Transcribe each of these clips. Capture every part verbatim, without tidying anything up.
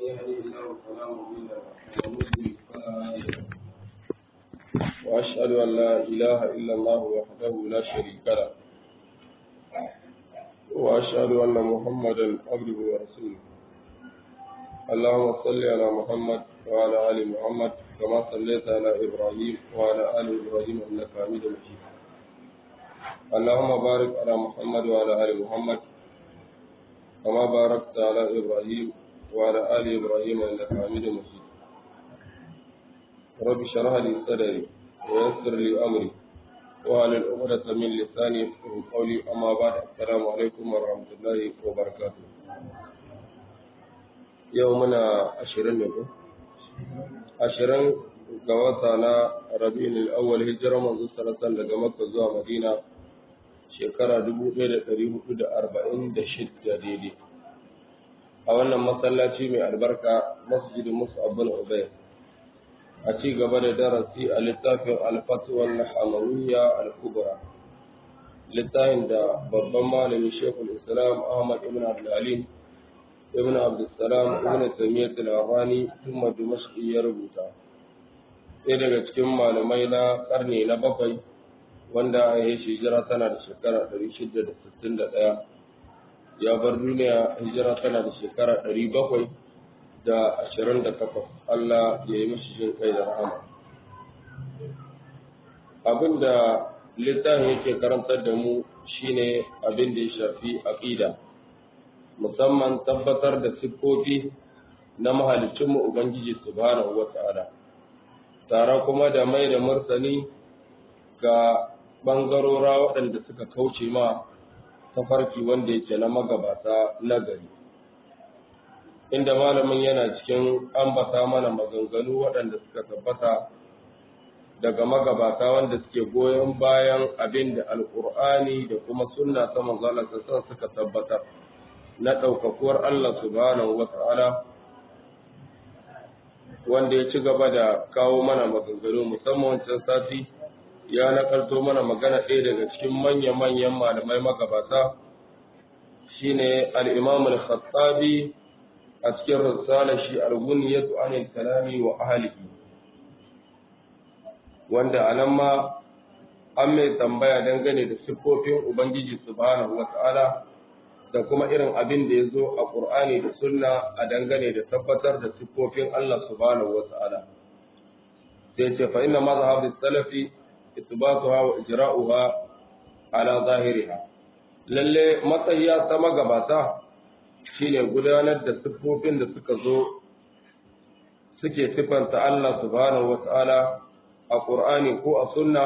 يهده الله فلا مضل له ومن يضلل فلا هادي له وأشهد أن لا إله إلا الله وحده لا شريك له وأشهد أن محمدا عبده ورسوله. اللهم صل على محمد وعلى آل محمد كما صليت على إبراهيم وعلى آل إبراهيم إنك حميد مجيد. اللهم بارك على محمد وعلى آل محمد كما باركت على إبراهيم وعلى آل إبراهيم إنك حميد مجيد. رب اشرح لي صدري ويسر لي أمري واحلل عقدة من لساني يفقهوا قولي. أما بعد، السلام عليكم ورحمة الله وبركاته. يومنا عشرين نقول عشرين قواتنا ربيع الأول هجرة منذ سنة daga Makka zuwa Madina shekara dubu ɗaya da ɗari hudu da arba'in da shida daidai a wannan masallaci mai albarka masjidin Mus'ab bin Ubayr a ci gaba da darasi a littafin al-Fatwa al-Hamawiyya al-Kubra, littafin da babban malami Sheikhul Islam Ahmad ibn Abdul Alim ibn Abdul Salam ibn Taymiyyah al-Harrani thumma Dimashqi ya rubuta. Ɗaya daga cikin malamai na ƙarni na bakwai wanda ya yi hijira tana da shekara ɗari shida da sittin da ɗaya, ya bar duniya hijira tana da shekara ɗari bakwai da ashirin da takwas. Allah ya yi mashi jin kai da rahama. Abin da littafin yake karantar da mu shine abin da ya shafi aqida, musamman tabbatar da siffofi na mahalicinmu Ubangiji subhanahu wa ta'ala, tare kuma da mai da martani ga ɓangarora waɗanda suka kauce ma tafarki wanda yake na magabata na gari, inda malamin yana cikin ambata mana maganganu waɗanda suka tabbata daga magabata wanda suke goyon bayan abin da alƙur'ani da kuma sunna ta manzala sassan suka tabbatar na ɗaukakuwar Allah subhanahu wa ta'ala, wanda ya ci gaba da kawo mana maganganu. Musamman wancan sati ya nakalto mana magana ɗaya daga cikin manya-manyan malamai magabata shine al-Imam al-Khattabi a cikin risalar shi al-Ghunyatu anil kalami wa ahlihi, wanda anan ma an mai tambaya dangane da siffofin Ubangiji subhanahu wa ta'ala da kuma irin abin da ya zo a Qur'ani da Sunna a dangane da tabbatar da siffofin Allah subhanahu wa ta'ala. Sai ce fa inna mazhab as-salafi isbatuha wa ijra'uha ala zahiriha, lalle matsayiya ta magabata shine gudanar da siffofin da suka zo suke sifanta Allah subhanahu wata'ala a Qur'ani ko a Sunna,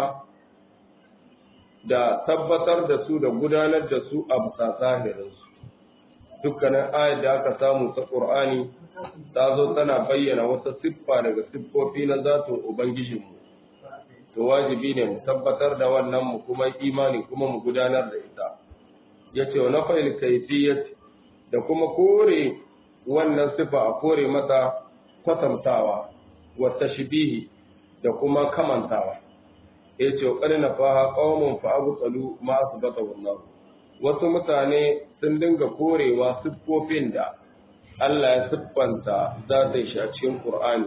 da tabbatar da su da gudanar da su a bisa zahirin su. Dukkanin ayat da aka samu ta Qur'ani ta zo tana bayyana wata siffa daga siffofi na zatin Ubangijinmu, to wajibi ne mu tabbatar da wannan mu kuma imani kuma mu gudanar da ita. Yace wa nafa'il kayfiyyat, da kuma kore wannan sifa a kore mata kwatantawa wa tashbihi da kuma kamantawa. Yace wa qad nafaha qaumun fa abtalu ma asbata wallahu, wasu mutane sun dinga korewa siffofin da Allah ya siffanta zatin shi a cikin Qur'ani,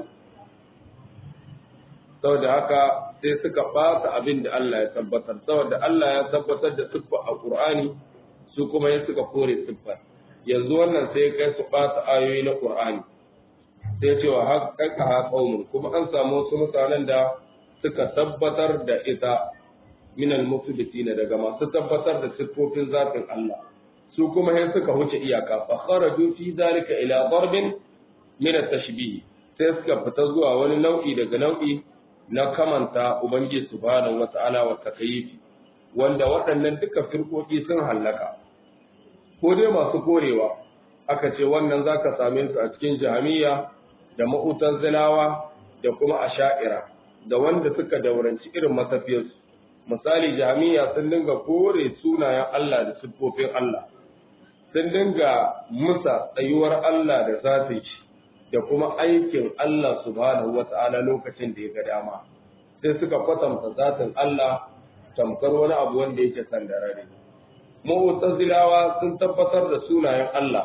saboda haka sai suka ɓata abin da Allah ya tabbatar. Saboda Allah ya tabbatar da siffa a Qur'ani, su kuma ya suka kore siffar. Yanzu wannan sai kai su ɓata ayoyi na Qur'ani, sai cewa haƙaƙa haƙaumun, kuma an samu wasu mutanen da suka tabbatar da ita minal muflitina, daga masu tabbatar da siffofin zatin Allah, su kuma sai suka huce iyaka, fa kharaju fi zalika ila darbin min at-tashbih, sai suka fita zuwa wani nau'i daga nau'i na kamanta Ubangiji subhanahu wata'ala wa takayyifi, wanda waɗannan duka firkoki sun hallaka. Ko dai masu korewa aka ce wannan zaka same su a cikin Jahmiyya da Mu'tazilawa da kuma Asha'ira, da wanda suka dauranci irin matafiyarsu. Misali, Jahmiyya sun dinga kore sunayen Allah da siffofin Allah, sun dinga musa tsayuwar Allah da zatin shi da kuma aikin Allah subhanahu wata'ala lokacin da ya ga dama, sai suka kwatanta zatin Allah tamkar wani abu wanda yake sandarare. Mu'tazilawa sun tabbatar da sunayen Allah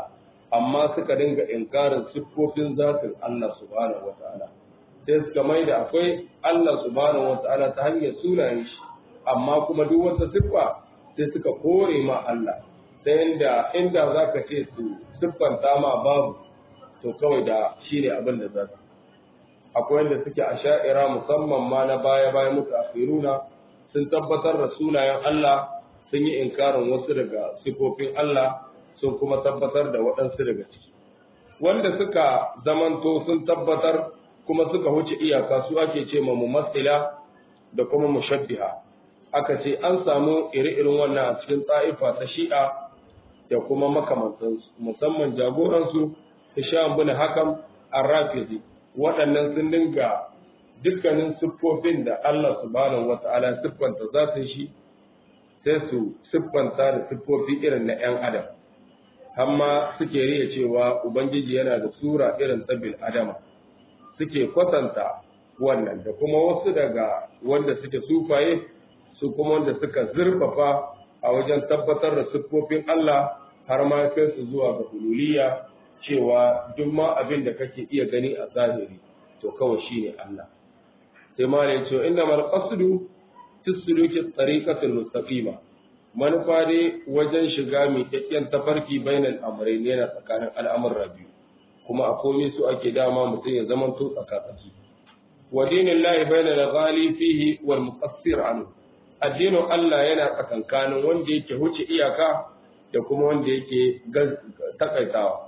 amma suka dinga inkarin siffofin zatin Allah subhanahu wata'ala sai suka mai da akwai Allah subhanahu wata'ala ta hanyar sunayen shi amma kuma duk wata siffa sai suka kore ma Allah ta yanda inda zaka ce su siffanta ma babu to kawai da shine abin da za su akwai wanda suke a sha'ira musamman ma na baya baya mutu akhiruna sun tabbatar da sunayen Allah sun yi inkarin wasu daga sifofin Allah sun kuma tabbatar da waɗansu daga ciki wanda suka zamanto sun tabbatar kuma suka wuce iyaka su ake ce ma mumassila da kuma mushabbiha aka ce an samu iri-irin wannan a cikin ta'ifa ta shi'a da kuma makamantansu musamman jagoransu Hisham bin Hakam Ar-Rafizi waɗannan sun dinga dukkanin siffofin da Allah subhanahu wata'ala siffanta zatin shi sai su siffanta da siffofi irin na 'yan adam amma suke riya cewa ubangiji yana da sura irin ta bil adama suke kwatanta wannan da kuma wasu daga wanda suke sufaye su kuma wanda suka zurfafa a wajen tabbatar da siffofin Allah har ma kai su zuwa ga hululiyya cewa duk ma abin da kake iya gani a zahiri to kawai shine Allah sai ma ne cewa inna mal qasdu fi suluki tariqatul mustaqima manufa dai wajen shiga mai kyakkyan tafarki bainal amrayn yana tsakanin al'amuran biyu kuma a komai su ake dama mutum ya zama to tsakatsaki wa dinillahi bainal ghali fihi wal muqassir anhu addinin Allah yana tsakankanin wanda yake huce iyaka da kuma wanda yake takaitawa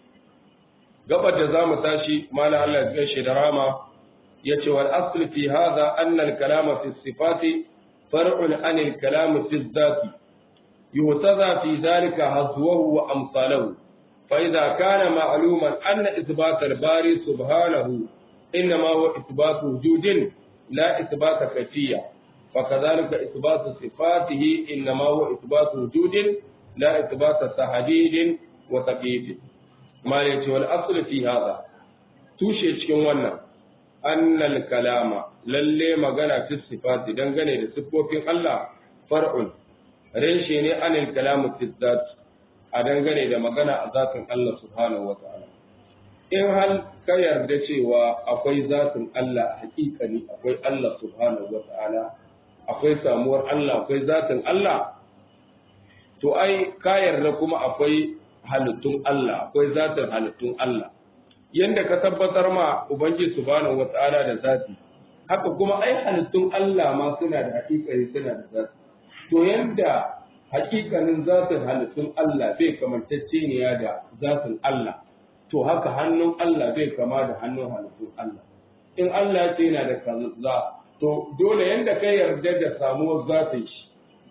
gabar da zamu tashi mala Allah ya shi da rama yace wal asl fi hadha anna al kalama fi sifati far'un an al kalam fi dhati yuhtaza fi dhalika hazwahu wa amsaluhu fa idha kana ma'luman anna ithbat al bari subhanahu inma huwa ithbat wujudin la ithbat kayfiyya فكذلك إثبات صفاته إنما هو إثبات وجود لا إثبات تحديد وتكييف ما ليس والأصل في هذا توشي cikin wannan أن الكلام lalle magana fi sifati dangane da siffofin Allah far'un reshe ne anil kalamu fi zat a dangane da magana a zatin Allah subhanahu wa ta'ala in hal ka yarda cewa akwai zatin Allah hakikani akwai Allah subhanahu wa ta'ala akwai samuwar Allah akwai zatin Allah to ai ka yarda kuma akwai halittun Allah akwai zatin halittun Allah yanda ka tabbatar ma ubangiji subhanahu wataala da zati haka kuma ai halittun Allah ma suna da hakikani suna da zati to yanda hakikanin zatin halittun Allah bai kamantacce ne da zatin Allah to haka hannun Allah bai kama da hannun halittun Allah in Allah ya ce yana da kaza to dole yanda ka yarda da samuwar zatin shi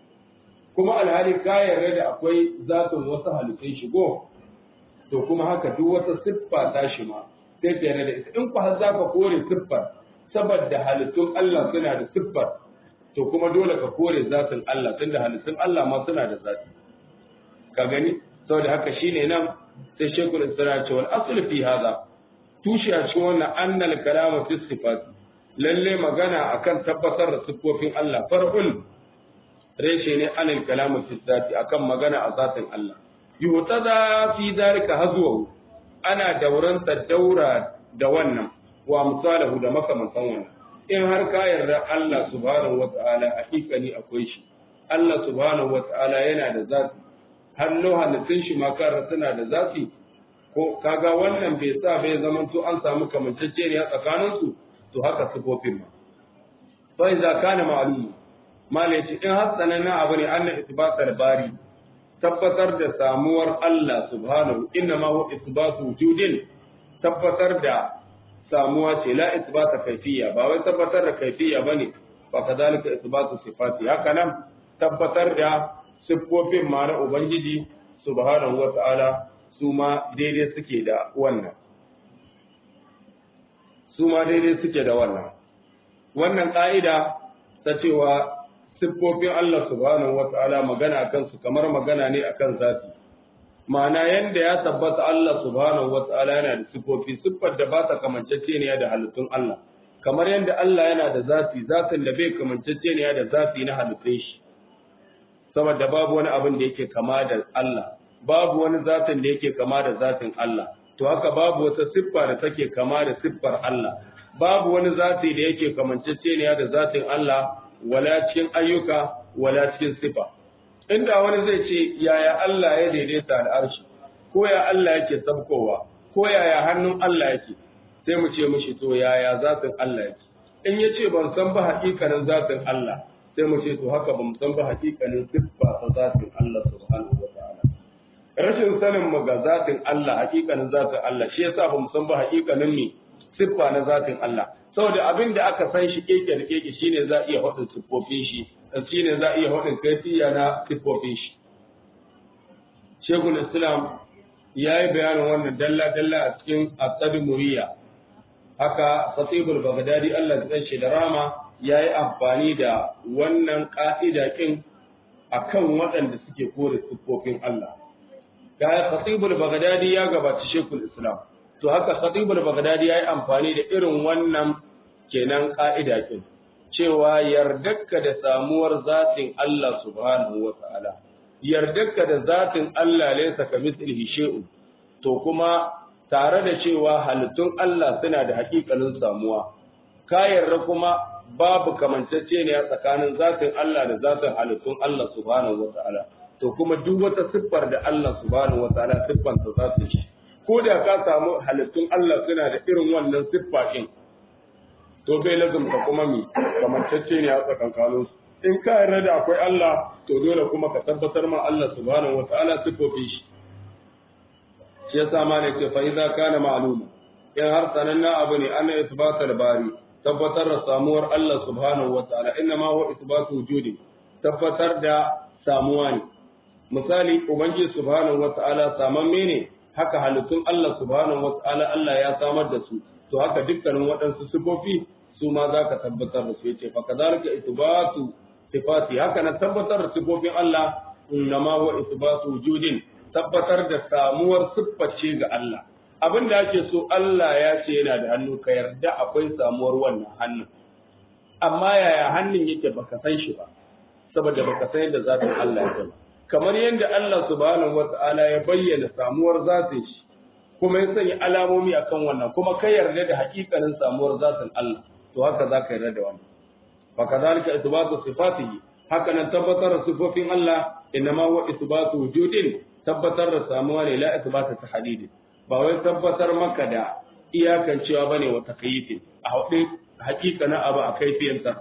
kuma alhali ka yarda da akwai zatin wasu halittun shi go to kuma haka duk wata siffa ta shi ma sai ka yarda da ita in ku har za ka kore siffar saboda halittun Allah suna da siffar to kuma dole ka kore zatin Allah tunda halittun Allah ma suna da zati ka gani saboda haka shine nan sai shekul isra ce wal asl fi hada tushe a cikin wannan annal kalama fi sifati lalle magana akan tabbatar da siffofin Allah far'ul reshe ne anil kalamu fi zati akan magana a zatin Allah yuhtada fi zalika hazwa ana dauranta daura da wannan wa misalahu da makamantan wannan in har ka yarda Allah subhanahu wata'ala hakikani akwai shi Allah subhanahu wata'ala yana da zati hannu halittun shi ma kan suna da zati ko kaga wannan bai sa bai zamanto an samu kamanceceniya tsakaninsu to haka sifofin ma fa idza kana ma'lum malaci in hasana na abu ne anna isbatar bari tabbatar da samuwar Allah subhanahu inna ma huwa isbatu wujudin tabbatar da samuwa ce la isbata kayfiyya ba wai tabbatar da kayfiyya bane fa kadalika isbatu sifati haka nan tabbatar da sifofin ma na ubangiji subhanahu wata'ala su ma daidai suke da wannan su ma daidai suke da wannan wannan ƙa'ida ta cewa siffofin Allah subhanahu wata'ala magana akan su kamar magana ne akan zati ma'ana yanda ya tabbata Allah subhanahu wata'ala yana da siffofi siffar da ba ta kamancece ne da halittun Allah kamar yanda Allah yana da zati zatin da bai kamancece ne da zati na halittun shi saboda babu wani abin da yake kama da Allah babu wani zatin da yake kama da zatin Allah to haka babu wata siffa da take kama da siffar Allah babu wani zati da yake kamanceceniya da zatin Allah wala cikin ayyuka wala cikin siffa inda wani zai ce yaya Allah ya daidaita al'arshi ko ya Allah yake sabkowa ko yaya hannun Allah yake sai mu ce mishi to yaya zatin Allah yake in yace ban san ba hakikanin zatin Allah sai mu ce to haka ban san ba hakikanin siffa ta zatin Allah subhanahu wataala rashin sanin mu ga zatin Allah hakikanin zatin Allah shi yasa bamu san ba hakikanin mi siffa na zatin Allah saboda abin da aka san shi keke da keke shine za iya hadin siffofin shi shine za iya hadin kaifiya na siffofin shi Sheikhul Islam yayi bayanin wannan dalla dalla a cikin at-Tadmuriyya haka Khatibul Baghdadi Allah ya shi da rama yayi amfani da wannan ka'ida kin akan waɗanda suke kore siffofin Allah ga Khatibul Baghdadi ya gabaci Sheikhul Islam to haka Khatibul Baghdadi yayi amfani da irin wannan kenan ka'ida kin cewa yardarka da samuwar zatin Allah subhanahu wataala yardarka da zatin Allah laysa kamithlihi shay'un to kuma tare da cewa halittun Allah suna da hakikalin samuwa ka yarda kuma babu kamanceceniya tsakanin zatin Allah da zatin halittun Allah subhanahu wataala to kuma duk wata siffar da Allah subhanahu wataala siffanta zatin shi ko da ka samu halittun Allah suna da irin wannan siffa ɗin, to bai lazumta kuma mi kamantacce ne a tsakankanin su. In ka yarda da akwai Allah, to dole kuma ka tabbatar ma Allah subhanahu wa ta'ala siffofin shi. Shi yasa ma ne ce fa idza kana ma'luma in har sananna abu ne ana isbatul bari tabbatar da samuwar Allah subhanahu wa ta'ala inna ma huwa isbatu wujudi tabbatar da samuwa ne. Misali ubangiji subhanahu wa ta'ala samamme ne haka halittun Allah subhanahu wata'ala Allah ya samar da su to haka dukkanin waɗansu sifofi su ma za ka tabbatar da su yace fa kadhalika itibatu sifati haka na tabbatar da sifofin Allah innama huwa itibatu wujudin tabbatar da samuwar sifface ga Allah abin da ake so Allah ya ce yana da hannu ka yarda akwai samuwar wannan hannun amma yaya hannun yake baka san shi ba saboda baka san yadda zatin Allah yake ba kamar yadda Allah subhanahu wata'ala ya bayyana samuwar zatin shi kuma ya sanya alamomi akan wannan kuma kai yarda da hakikanin samuwar zatin Allah to haka zaka yarda da wannan fa kadhalika ithbatu sifatihi haka nan tabbatar da sifofin Allah inma huwa ithbatu wujudin tabbatar da samuwa ne la ithbatu tahdid ba wai tabbatar maka da iyakan cewa bane wa takayyifin a hadin hakikanin abu a kaifiyansa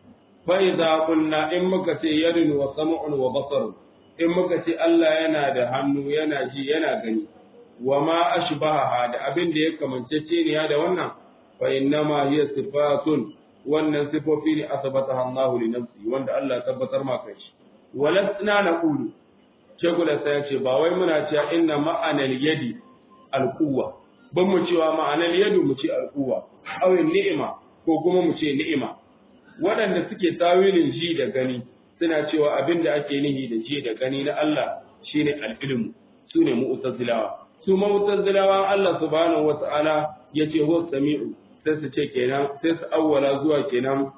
fa idza qulna in muka ce yadun wa sam'un wa basarun in muka ce Allah yana da hannu yana ji yana gani wa ma ashbaha da abin da ya kamance ce ne da wannan fa innama hiya sifatun wannan sifofi ne asbataha Allah li nafsi wanda Allah tabbatar ma kai shi walasna naqulu ce kula sai ce ba wai muna cewa inna ma'anal yadi alquwa ban mu cewa ma'anal yadu mu ce alquwa aw ni'ima ko kuma mu ce ni'ima waɗanda suke tawilin ji da gani suna cewa abin da ake nihi da ji da gani na Allah shine al-ilmu su ne mu'tazilawa su mu'tazilawa Allah subhanahu wata'ala yace huwa sami'u sai su ce kenan sai su awwala zuwa kenan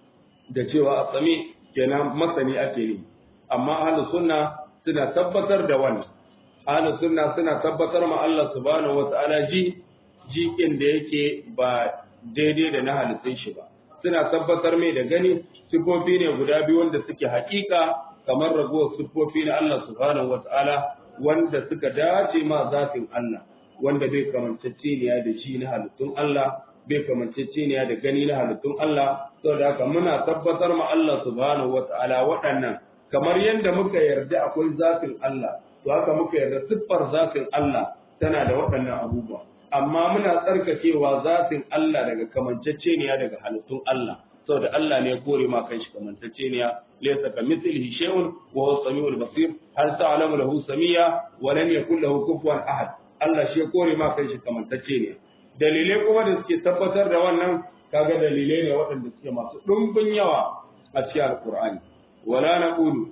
da cewa as-sami kenan masani ake ni amma ahlus sunna suna tabbatar da wannan ahlus sunna suna tabbatar ma Allah subhanahu wata'ala ji jikin da yake ba daidai da na halittun shi ba suna tabbatar mai da gani sifofi ne guda biyu wanda suke hakika kamar ragowar sifofi na Allah subhanahu wata'ala wanda suka dace ma zatin Allah wanda bai kamanceceniya da shi na halittun Allah bai kamanceceniya da gani na halittun Allah saboda haka muna tabbatar ma Allah subhanahu wata'ala waɗannan kamar yadda muka yarda akwai zatin Allah to haka muka yarda siffar zatin Allah tana da waɗannan abubuwa amma muna tsarkakewa zatin Allah daga kamanceceniya daga halittun Allah saboda Allah ne ya kore ma kanshi kamanceceniya laysa kamithlihi shay'un wa huwa samiul basir hal ta'lamu lahu samiyya wa lam yakul lahu kufuwan ahad Allah shi ya kore ma kanshi kamanceceniya dalilai kuma da suke tabbatar da wannan kaga dalilai ne waɗanda suke masu ɗumbin yawa a cikin alqur'ani wala naqulu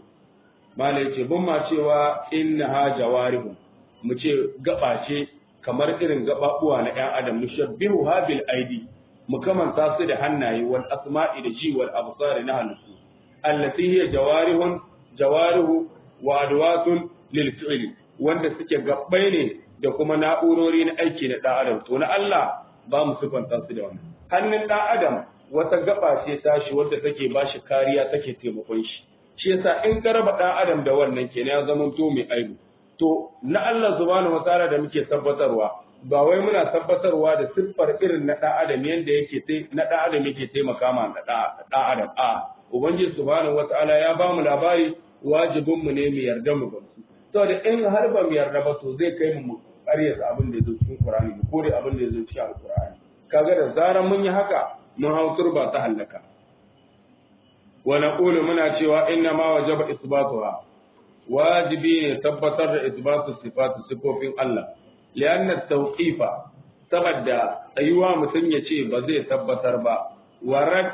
malai ce bin ma cewa innaha jawarihun mu ce gaba ce kamar irin gababuwa na ƴan adam mushabbihu habil aidi mu kamanta su da hannaye wal asma'i da ji wal absar na halittu allati hiya jawarihun jawarihu wa adwatun lil fi'li wanda suke gabbai ne da kuma na'urori na aiki na ɗan adam to na Allah ba mu sifanta su da wannan hannun ɗan adam wata gaba ce tashi wadda take ba shi kariya take taimakon shi shi yasa in ka raba ɗan adam da wannan kenan ya zama to mai aibu to na Allah subhanahu wataala da muke tabbatarwa ba wai muna tabbatarwa da siffar irin na ɗan adam yanda yake na ɗan adam yake taimaka ma na ɗan adam a ubangiji subhanahu wataala ya ba mu labari wajibin mu ne mu yarda mu gamsu saboda in har ba mu yarda ba to zai kai mu ƙaryata abin da ya zo cikin Qur'ani mu kore abin da ya zo cikin Qur'ani kaga da zaran mun yi haka mun hau turba ta hallaka wa naqulu muna cewa inna ma wajaba isbatuha wajibi ne tabbatar da isbatu sifatu sifofin Allah lianna tawqifa saboda tsayuwa mutum ya ce ba zai tabbatar ba warad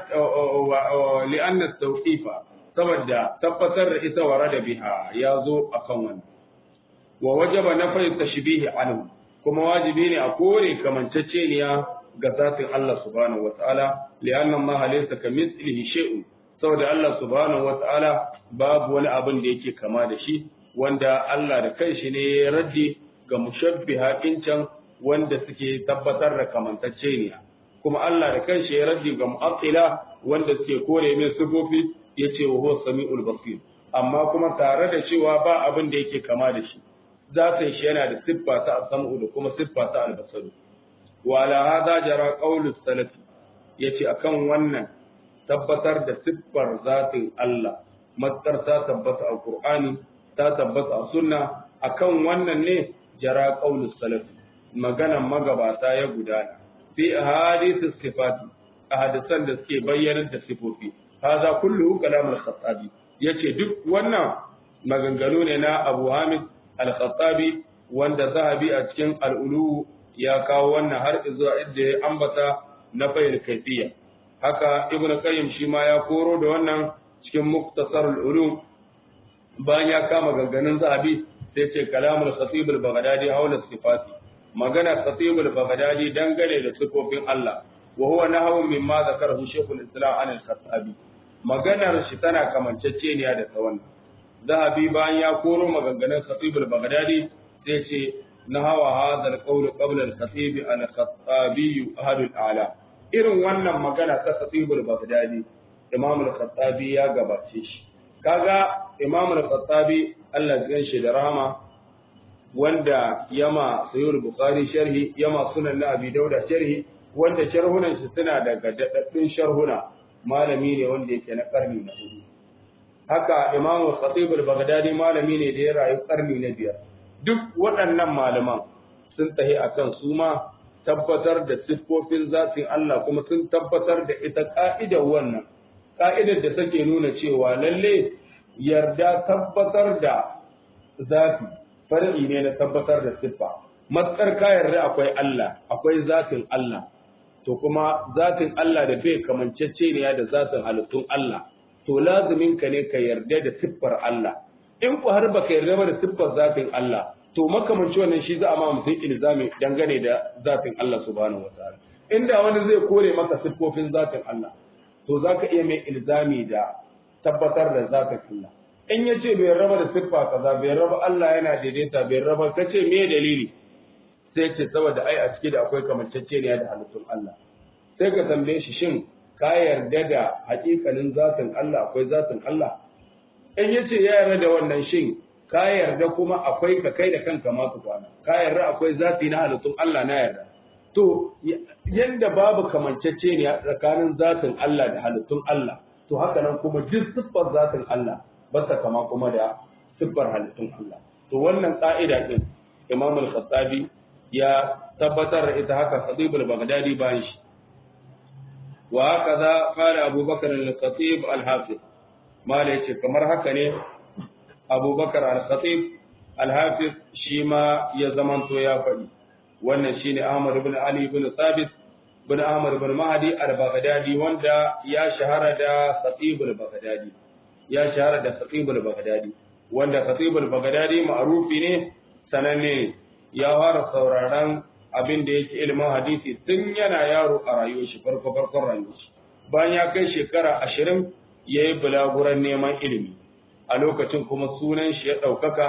lianna tawqifa saboda tabbatar da ita warada biha ya zo akan wannan wa wajaba nafai tashbihi anhu kuma wajibi ne a kore kamanceceniya ga zatin Allah subhanahu wataala lianna ma laysa kamithlihi shay'un saboda Allah subhanahu wataala babu wani abin da yake kama da shi wanda Allah da kanshi ne ya raddi ga mushabbiha can wanda suke tabbatar da kamantacceniya kuma Allah da kanshi ya raddi ga mu'attila wanda suke kore mai sifofi yace wa huwa samiul basir amma kuma tare da cewa ba abin da yake kama da shi zatin shi yana da siffa ta as-sam'u da kuma siffa ta al-basaru wa ala hada jara qawlu salaf yace akan wannan tabbatar da siffar zatin Allah matsar ta tabbata a Qur'ani ta tabbata a sunna akan wannan ne jara qawlu salaf maganan magabata ya gudana fi ahadithis sifati ahadisan da suke bayyana da sifofi hada kullu kalam al-khattabi yace duk wannan maganganu ne na Abu Hamid al-Khattabi wanda Zahabi a cikin al-Ulu ya kawo wannan har zuwa inda ya ambata na fayil kaifiya haka Ibn Qayyim shi ma ya koro da wannan cikin Mukhtasar al-Ulum bayan ya kama ganganin Zahabi sai ce kalamul Khatib al-Baghdadi hawla sifati magana Khatib al-Baghdadi dangane da sifofin Allah wa huwa nahwu mimma zakarahu Shaykh al-Islam an al-Khattabi maganar shi tana kamanceceniya da ta wannan Zahabi bayan ya koro maganganun Khatib al-Baghdadi sai ce nahawa hadha al-qawl qabla al-Khatib al-Khattabi ahad al-a'la irin wannan magana ta Khatib al-Baghdadi Imam al-Khattabi ya gabace shi kaga Imam al-Khattabi Allah ya shi da rahama wanda yama Sahih al-Bukhari sharhi yama Sunan Abi Dawud sharhi wanda sharhunan shi suna daga daddadin sharhuna malami ne wanda yake na karni na hudu haka Imam Khatib al-Baghdadi malami ne da ya rayu karni na biyar duk waɗannan malaman sun tahi akan su ma tabbatar da siffofin zatin Allah kuma sun tabbatar da ita ka'idar wannan ka'idar da take nuna cewa lalle yarda tabbatar da zati far'i ne na tabbatar da siffa matsar ka yarda akwai Allah akwai zatin Allah to kuma zatin Allah da bai kamancece ne da zatin halittun Allah to lazimin ka ne ka yarda da siffar Allah in ku har baka yarda ba da siffar zatin Allah to makamanci wannan shi za a ma mutum ilzami dangane da zatin Allah subhanahu wataala inda wani zai kore maka siffofin zatin Allah to zaka iya mai ilzami da tabbatar da zatin Allah in yace bai raba da siffa kaza bai raba Allah yana daidaita bai raba kace me dalili sai ce saboda ai a ciki da akwai kamanceceniya da halittun Allah sai ka tambaye shi shin ka yarda da hakikalin zatin Allah akwai zatin Allah in yace ya yarda da wannan shin ka yarda kuma akwai ka kai da kanka ma ku kwana ka yarda akwai zati na halittun Allah na yarda to yanda babu kamanceceniya tsakanin zatin Allah da halittun Allah to haka nan kuma duk siffar zatin Allah ba ta kama kuma da siffar halittun Allah to wannan ka'ida din Imam al-Khattabi ya tabbatar da ita haka Khatib al-Baghdadi bayan shi wa hakaza qala Abu Bakar al-Khatib al-Hafiz mala yace kamar haka ne Abu Bakar al-Khatib al-Hafiz shi ma ya zamanto ya faɗi wannan shine Ahmad ibn Ali ibn Thabit ibn Ahmad ibn Mahdi al-Baghdadi wanda ya shahara da Khatib al-Baghdadi ya shahara da Khatib al-Baghdadi wanda Khatib al-Baghdadi ma'rufi ne sananne ya fara sauraron abin da yake ilimin hadisi tun yana yaro a rayuwar shi farko farkon rayuwar shi bayan ya kai shekara ashirin yayi bulaguran neman ilimi a lokacin kuma sunan shi ya ɗaukaka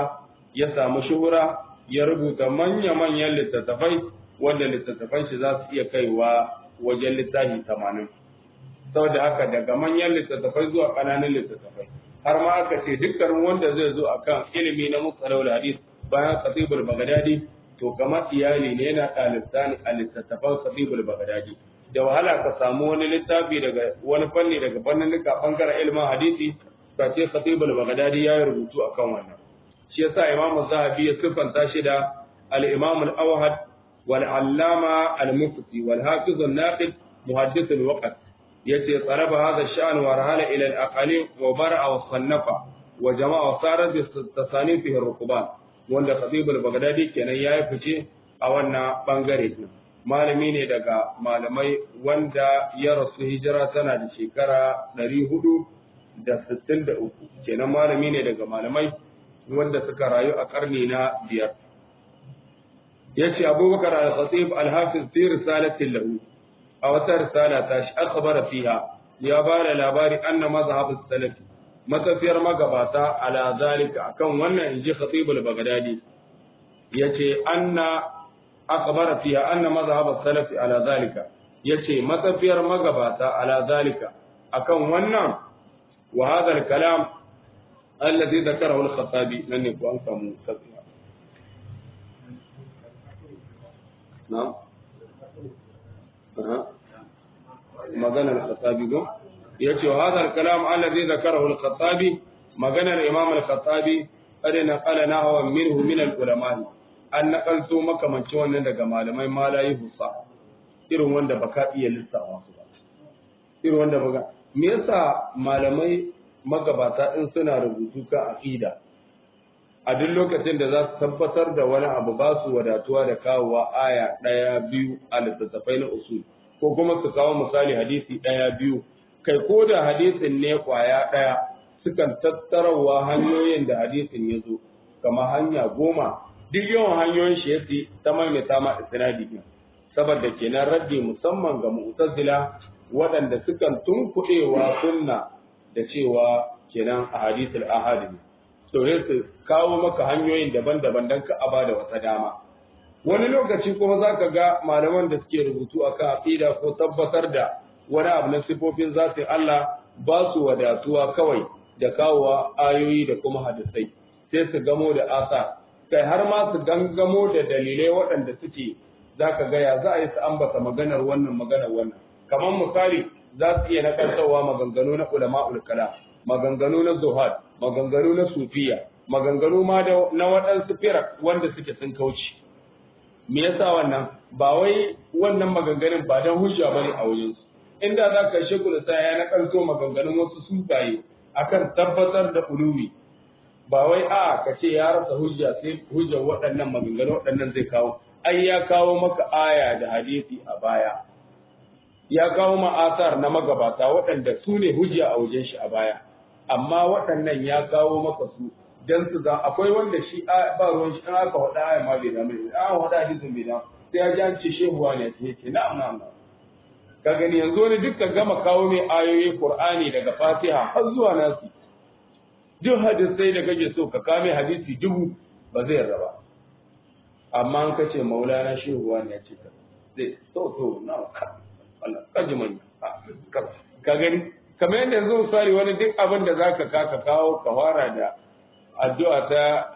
ya samu shuhura ya rubuta manya-manyan littattafai wanda littattafan shi za su iya kaiwa wajen littafi tamanin. Saboda haka daga manyan littattafai zuwa ƙananan littattafai har ma aka ce dukkan wanda zai zo akan ilimi na mustalahul hadith bayan Khatibul Baghdadi to kamar iyali ne yana ɗalibta ne a littattafan Khatibul Baghdadi. Da wahala ka samu wani littafi daga wani fanni daga fannin nika bangaren ilimin hadisi ka ce Khatibul Baghdadi ya rubutu akan wannan. Shi yasa Imam Zahabi ya sifanta shi da al-Imam al-Awhad wal Allama al-Mufti wal Hafiz an-Naqid muhaddith al-waqt. yace tsaraba hada sha'an wa rahala ila al-aqali wa bar'a wa sannafa wa jama'a wa sara bi tasanifihi ar-rukuban wanda Khatib al-Baghdadi kenan yayi fice a wannan bangare din malami ne daga malamai wanda ya rasu hijira tana da shekara ɗari hudu da sittin da uku kenan malami ne daga malamai wanda suka rayu a karni na biyar yace Abubakar al-Khatib al-Hafiz fi risalatin lahu a wata risala ta shi akhbara fiha ya bada labari anna mazhab as-salafi matafiyar magabata ala zalika akan wannan inji Khatib al-Baghdadi yace anna akhbara fiha anna mazhab as-salafi ala zalika yace matafiyar magabata ala zalika akan wannan wa hadha al-kalam alladhi dhakarahu al-Khattabi nan ne ko an samu tafiya na'am maganar al-Khattabi go yace hadha al-kalam alladhi dhakarahu al-Khattabi maganar Imam al-Khattabi kada na qala nahwa minhu min al-ulama an naqalto makamanci wannan daga malamai malayi husa irin wanda baka iya lissafa su ba irin wanda baka me yasa malamai magabata in suna rubutu kan aqida a duk lokacin da za su tabbatar da wani abu ba su wadatuwa da kawowa aya ɗaya biyu a littattafai na usul ko kuma su kawo misali hadisi ɗaya biyu kai ko da hadisin ne kwaya ɗaya sukan tattarawa hanyoyin da hadisin ya zo kamar hanya goma duk yawan hanyoyin shi ya ta maimaita ma isnadi din saboda kenan raddi musamman ga mu'tazila waɗanda sukan tunkuɗewa sunna da cewa kenan a hadisul ahad ne to su kawo maka hanyoyin daban-daban don ka aba da wata dama wani lokaci kuma za ka ga malaman da suke rubutu a kan aƙida ko tabbatar da wani abu na sifofin zatin Allah ba su wadatuwa kawai da kawowa ayoyi da kuma hadisai sai su gamo da asa kai har ma su gangamo da dalilai waɗanda suke za ka gaya za a yi su ambata maganar wannan maganar wannan kamar misali za su iya nakantarwa maganganu na ulama'ul kalam maganganu na zuhad maganganu na sufiya maganganu ma na waɗansu firak wanda suke sun kauce me yasa wannan ba wai wannan maganganun ba dan hujja bane a wajen su inda za ka shekul sai ya nakalto maganganun wasu sufaye akan tabbatar da uluwi ba wai a ka ce ya rasa hujja sai hujjar waɗannan maganganu waɗannan zai kawo ai ya kawo maka aya da hadisi a baya ya kawo ma asar na magabata waɗanda su ne hujja a wajen shi a baya amma waɗannan ya kawo maka su dan su ga akwai wanda shi ba ruwan shi an aka wada aya ma bai damu an wada hadisin bai damu sai ya ji an ce shehuwa ne sai ce na'am na'am ka gani yanzu wani duka gama kawo mai ayoyi Qur'ani daga Fatiha har zuwa Nasi duk hadisai da kake so ka kame hadisi dubu ba zai yarda ba amma an kace Maulana shehuwa ne ya ce ka sai to to na Allah kaji manya ka gani kamar yadda yanzu misali wani duk abin da zaka ka kawo ka fara da addu'a ta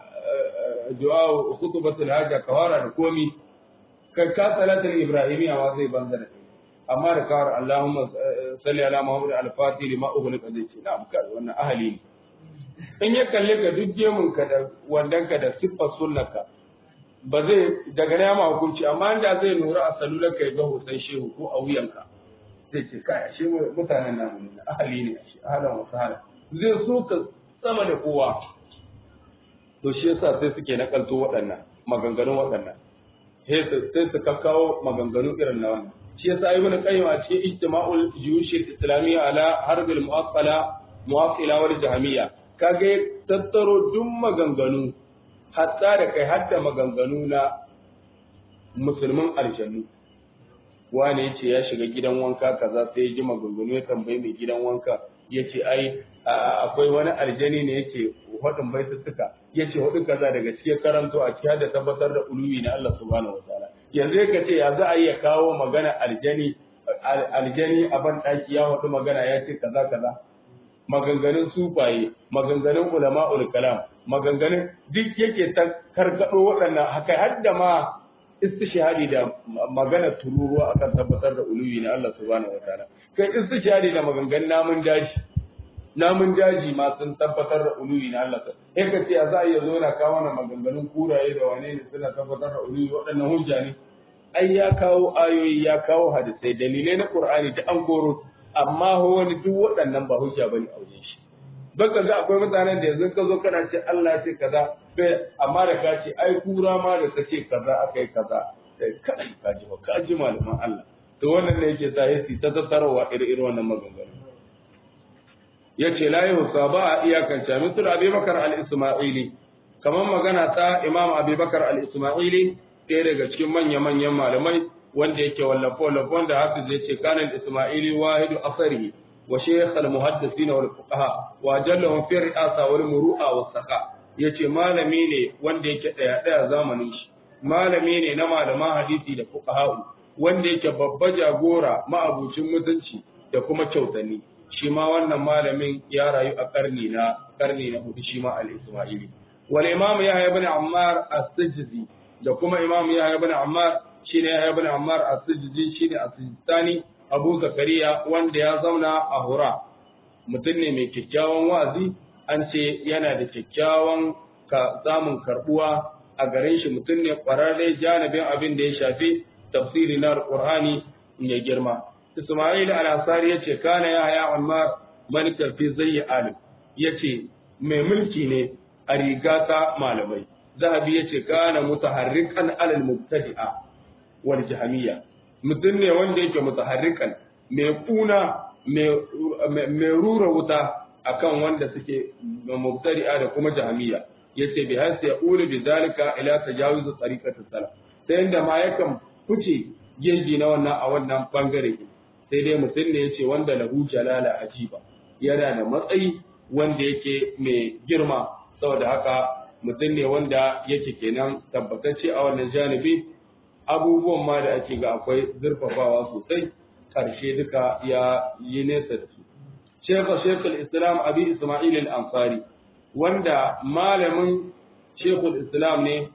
du'a khutbatul hajja ka fara da komi kai ka salatul ibrahimiyya ma zai banza da kai amma da kawar Allahumma salli ala Muhammad al-Fatih lima ughliqa zai ce na'am kai wannan ahli ne in ya kalle ka duk gemun ka da wandan ka da siffar sunnaka ba zai daga ne ma hukunci amma inda zai nura a salular ka ga hoton shehu ko a wuyanka zai ce kai shi mutanen nan ahli ne shi ahlan wa sahlan zai so ka sama da kowa to shi yasa sai suke nakalto waɗannan maganganun waɗannan sai su kakkawo maganganu irin na wannan shi yasa ibn qayyim a cikin ijtima'ul juyush al-islamiyya ala harb al-mu'aqqala mu'aqqila wal jahmiyya kage tattaro duk maganganu hatta da kai hadda maganganu na musulmin aljannu wani yace ya shiga gidan wanka kaza sai ya ji maganganu ya tambaye mai gidan wanka yace ai akwai wani aljani ne yake hudun baitutuka yace hudu kaza daga cikin karanto a cikin da tabbatar da uluwi na Allah subhanahu wataala yanzu ka ce ya za a iya kawo magana aljani aljani a ban daki ya hudu magana ya ce kaza kaza maganganun sufaye maganganun ulama'ul kalam maganganun duk yake ta karkado waɗannan haka har da ma istishhadi da magana tururuwa akan tabbatar da uluwi na Allah subhanahu wataala kai istishhadi da maganganun namun daji namun daji ma sun tabbatar da uluwi na Allah sai ka ce za a iya zo na kawo na maganganun kuraye da wane ne suna tabbatar da uluwi waɗannan hujja ne ai ya kawo ayoyi ya kawo hadisai dalilai na Qur'ani da an koro amma wani duk waɗannan ba hujja bane a wajen shi baka ga akwai mutanen da yanzu ka zo kana ce Allah ce kaza sai amma da ka ce ai kura ma da kace kaza akai kaza sai kai ka ji ba ka ji malaman Allah to wannan ne yake sa yasi ta tattarawa irin wannan maganganu yace la yusa ba a iyakan ta mutul Abubakar al-Isma'ili kaman magana ta Imam Abubakar al-Isma'ili ɗaya daga cikin manya-manyan malamai wanda yake wallafa wallafa wanda hafiz yace kana al-Isma'ili wahidu asari wa shaykh al-muhaddisin wal fuqaha wa jallahum fi ri'asa wal muru'a was saqa yace malami ne wanda yake daya daya zamanin shi malami ne na malaman hadisi da fuqaha wanda yake babba jagora ma'abucin mutunci da kuma kyautani shi ma wannan malamin ya rayu a karni na karni na hudu shi ma al-Isma'ili wal imam Yahya ibn Ammar as-Sijzi da kuma imam Yahya ibn Ammar shine Yahya ibn Ammar as-Sijzi shine as-Sistani Abu Zakariya wanda ya zauna a Hura mutum ne mai kyakkyawan wa'azi an ce yana da kyakkyawan ka samun karbuwa a garin shi mutum ne kwararre janibin abin da ya shafi tafsiri na Qur'ani ya girma Isma'il al-Ansari yace kana Yahya Ammar malikar fi zayyi alim yace mai mulki ne a riga ta malamai Zahabi yace kana mutaharrikan alal mubtadi'a wal jahmiyya mutum ne wanda yake mutaharrikan mai kuna mai rura wuta akan wanda suke mubtadi'a da kuma jahmiyya yace bi hasa ya ulu bi zalika ila tajawuz tariqat salaf sai inda ma yakan fice geji na wannan a wannan bangare sai dai mutum ne yace wanda lahu jalala ajiba yana da matsayi wanda yake mai girma saboda haka mutum ne wanda yake kenan tabbatacce a wannan janibi abubuwan ma da ake ga akwai zurfafawa sosai karshe duka ya yi nesa da su Shekha Shekul Islam Abi Ismail al-Ansari wanda malamin Shekul Islam ne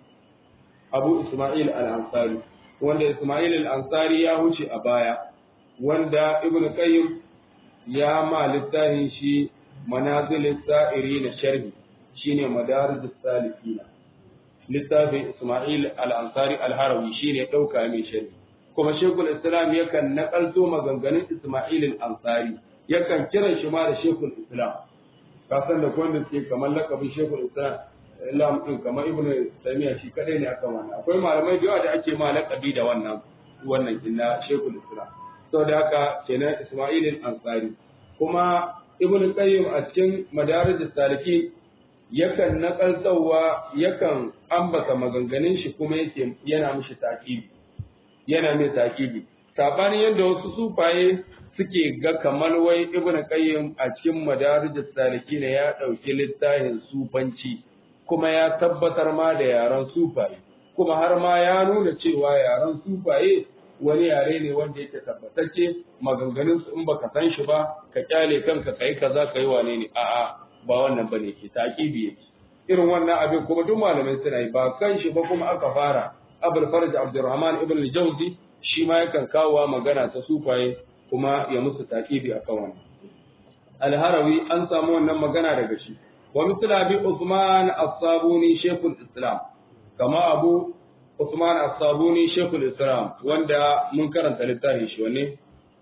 Abu Ismail al-Ansari wanda Ismail al-Ansari ya huce a baya wanda Ibn Qayyim ya ma littafin shi Manazil Sa'iri na sharhi shine Madarij as-Salikin littafin Ismail al-Ansari al-Harawi shine dauka mai sharhi kuma Shekul Islam yakan nakalto maganganun Ismail al-Ansari yakan kiran shi ma da Shekul Islam ka san da wanda suke kamar lakabin Shekul Islam Islam din kamar Ibn Taymiyyah shi kadai ne aka wannan akwai malamai da yawa da ake ma lakabi da wannan wannan kinna Shekul Islam saboda haka kenan Ismail al-Ansari kuma Ibn Qayyim a cikin Madarij as-Salikin yakan nakaltawa yakan ambata maganganun shi kuma yake yana mishi takibi yana mai takibi sabanin yadda wasu sufaye suke ga kamar wai Ibn Qayyim a cikin Madarij as-Salikin ya dauki littafin sufanci kuma ya tabbatar ma da yaran sufaye kuma har ma ya nuna cewa yaran sufaye wani yare ne wanda yake tabbatacce maganganun su in baka san shi ba ka kyale kanka kai kaza kai wane ne a'a ba wannan bane ke takibi yake irin wannan abin kuma duk malamai suna yi ba kan shi ba kuma aka fara Abul Farj Abdurrahman ibn al-Jawzi shi ma yakan kawo magana ta sufaye kuma ya musu takibi akan wannan Al-Harawi an samu wannan magana daga shi wa mithla bi Uthman as-Sabuni Sheikhul Islam kama Abu Uthman as-Sabuni Sheikhul Islam wanda mun karanta littafin shi wanne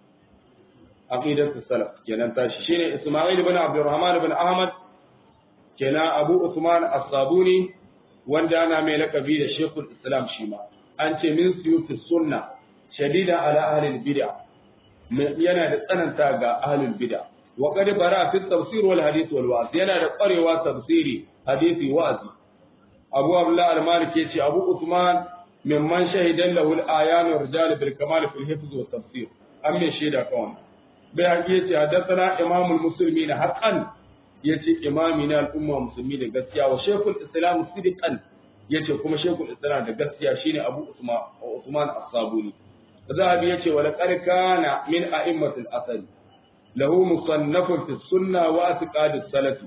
Aqidatus Salaf kenan tashi shine Isma'il ibn Abdurrahman ibn Ahmad kenan Abu Uthman as-Sabuni wanda ana mai lakabi da Sheikhul Islam shi ma an ce min suyufis sunna shadida ala ahli al-bid'ah yana da tsananta ga ahli al-bid'ah wa qad bara fi tafsir wal hadith wal wa'z yana da kwarewa tafsiri hadisi wa'zi Abu Abdullah al-Maliki yace Abu Uthman mimman shahidan lahu al-ayan wa rijal bil kamal fi al-hifz wa tafsir amma shaida kawai bai haƙi yace haddathana imamul muslimin haqqan yace imami na al'umma musulmi da gaskiya wa shaykhul islam sidqan yace kuma shaykhul islam da gaskiya shine abu usman usman as-sabuni zahabi yace wa laqad kana min a'immatil asr lahu musannafun fi sunnah wa i'tiqad as-salaf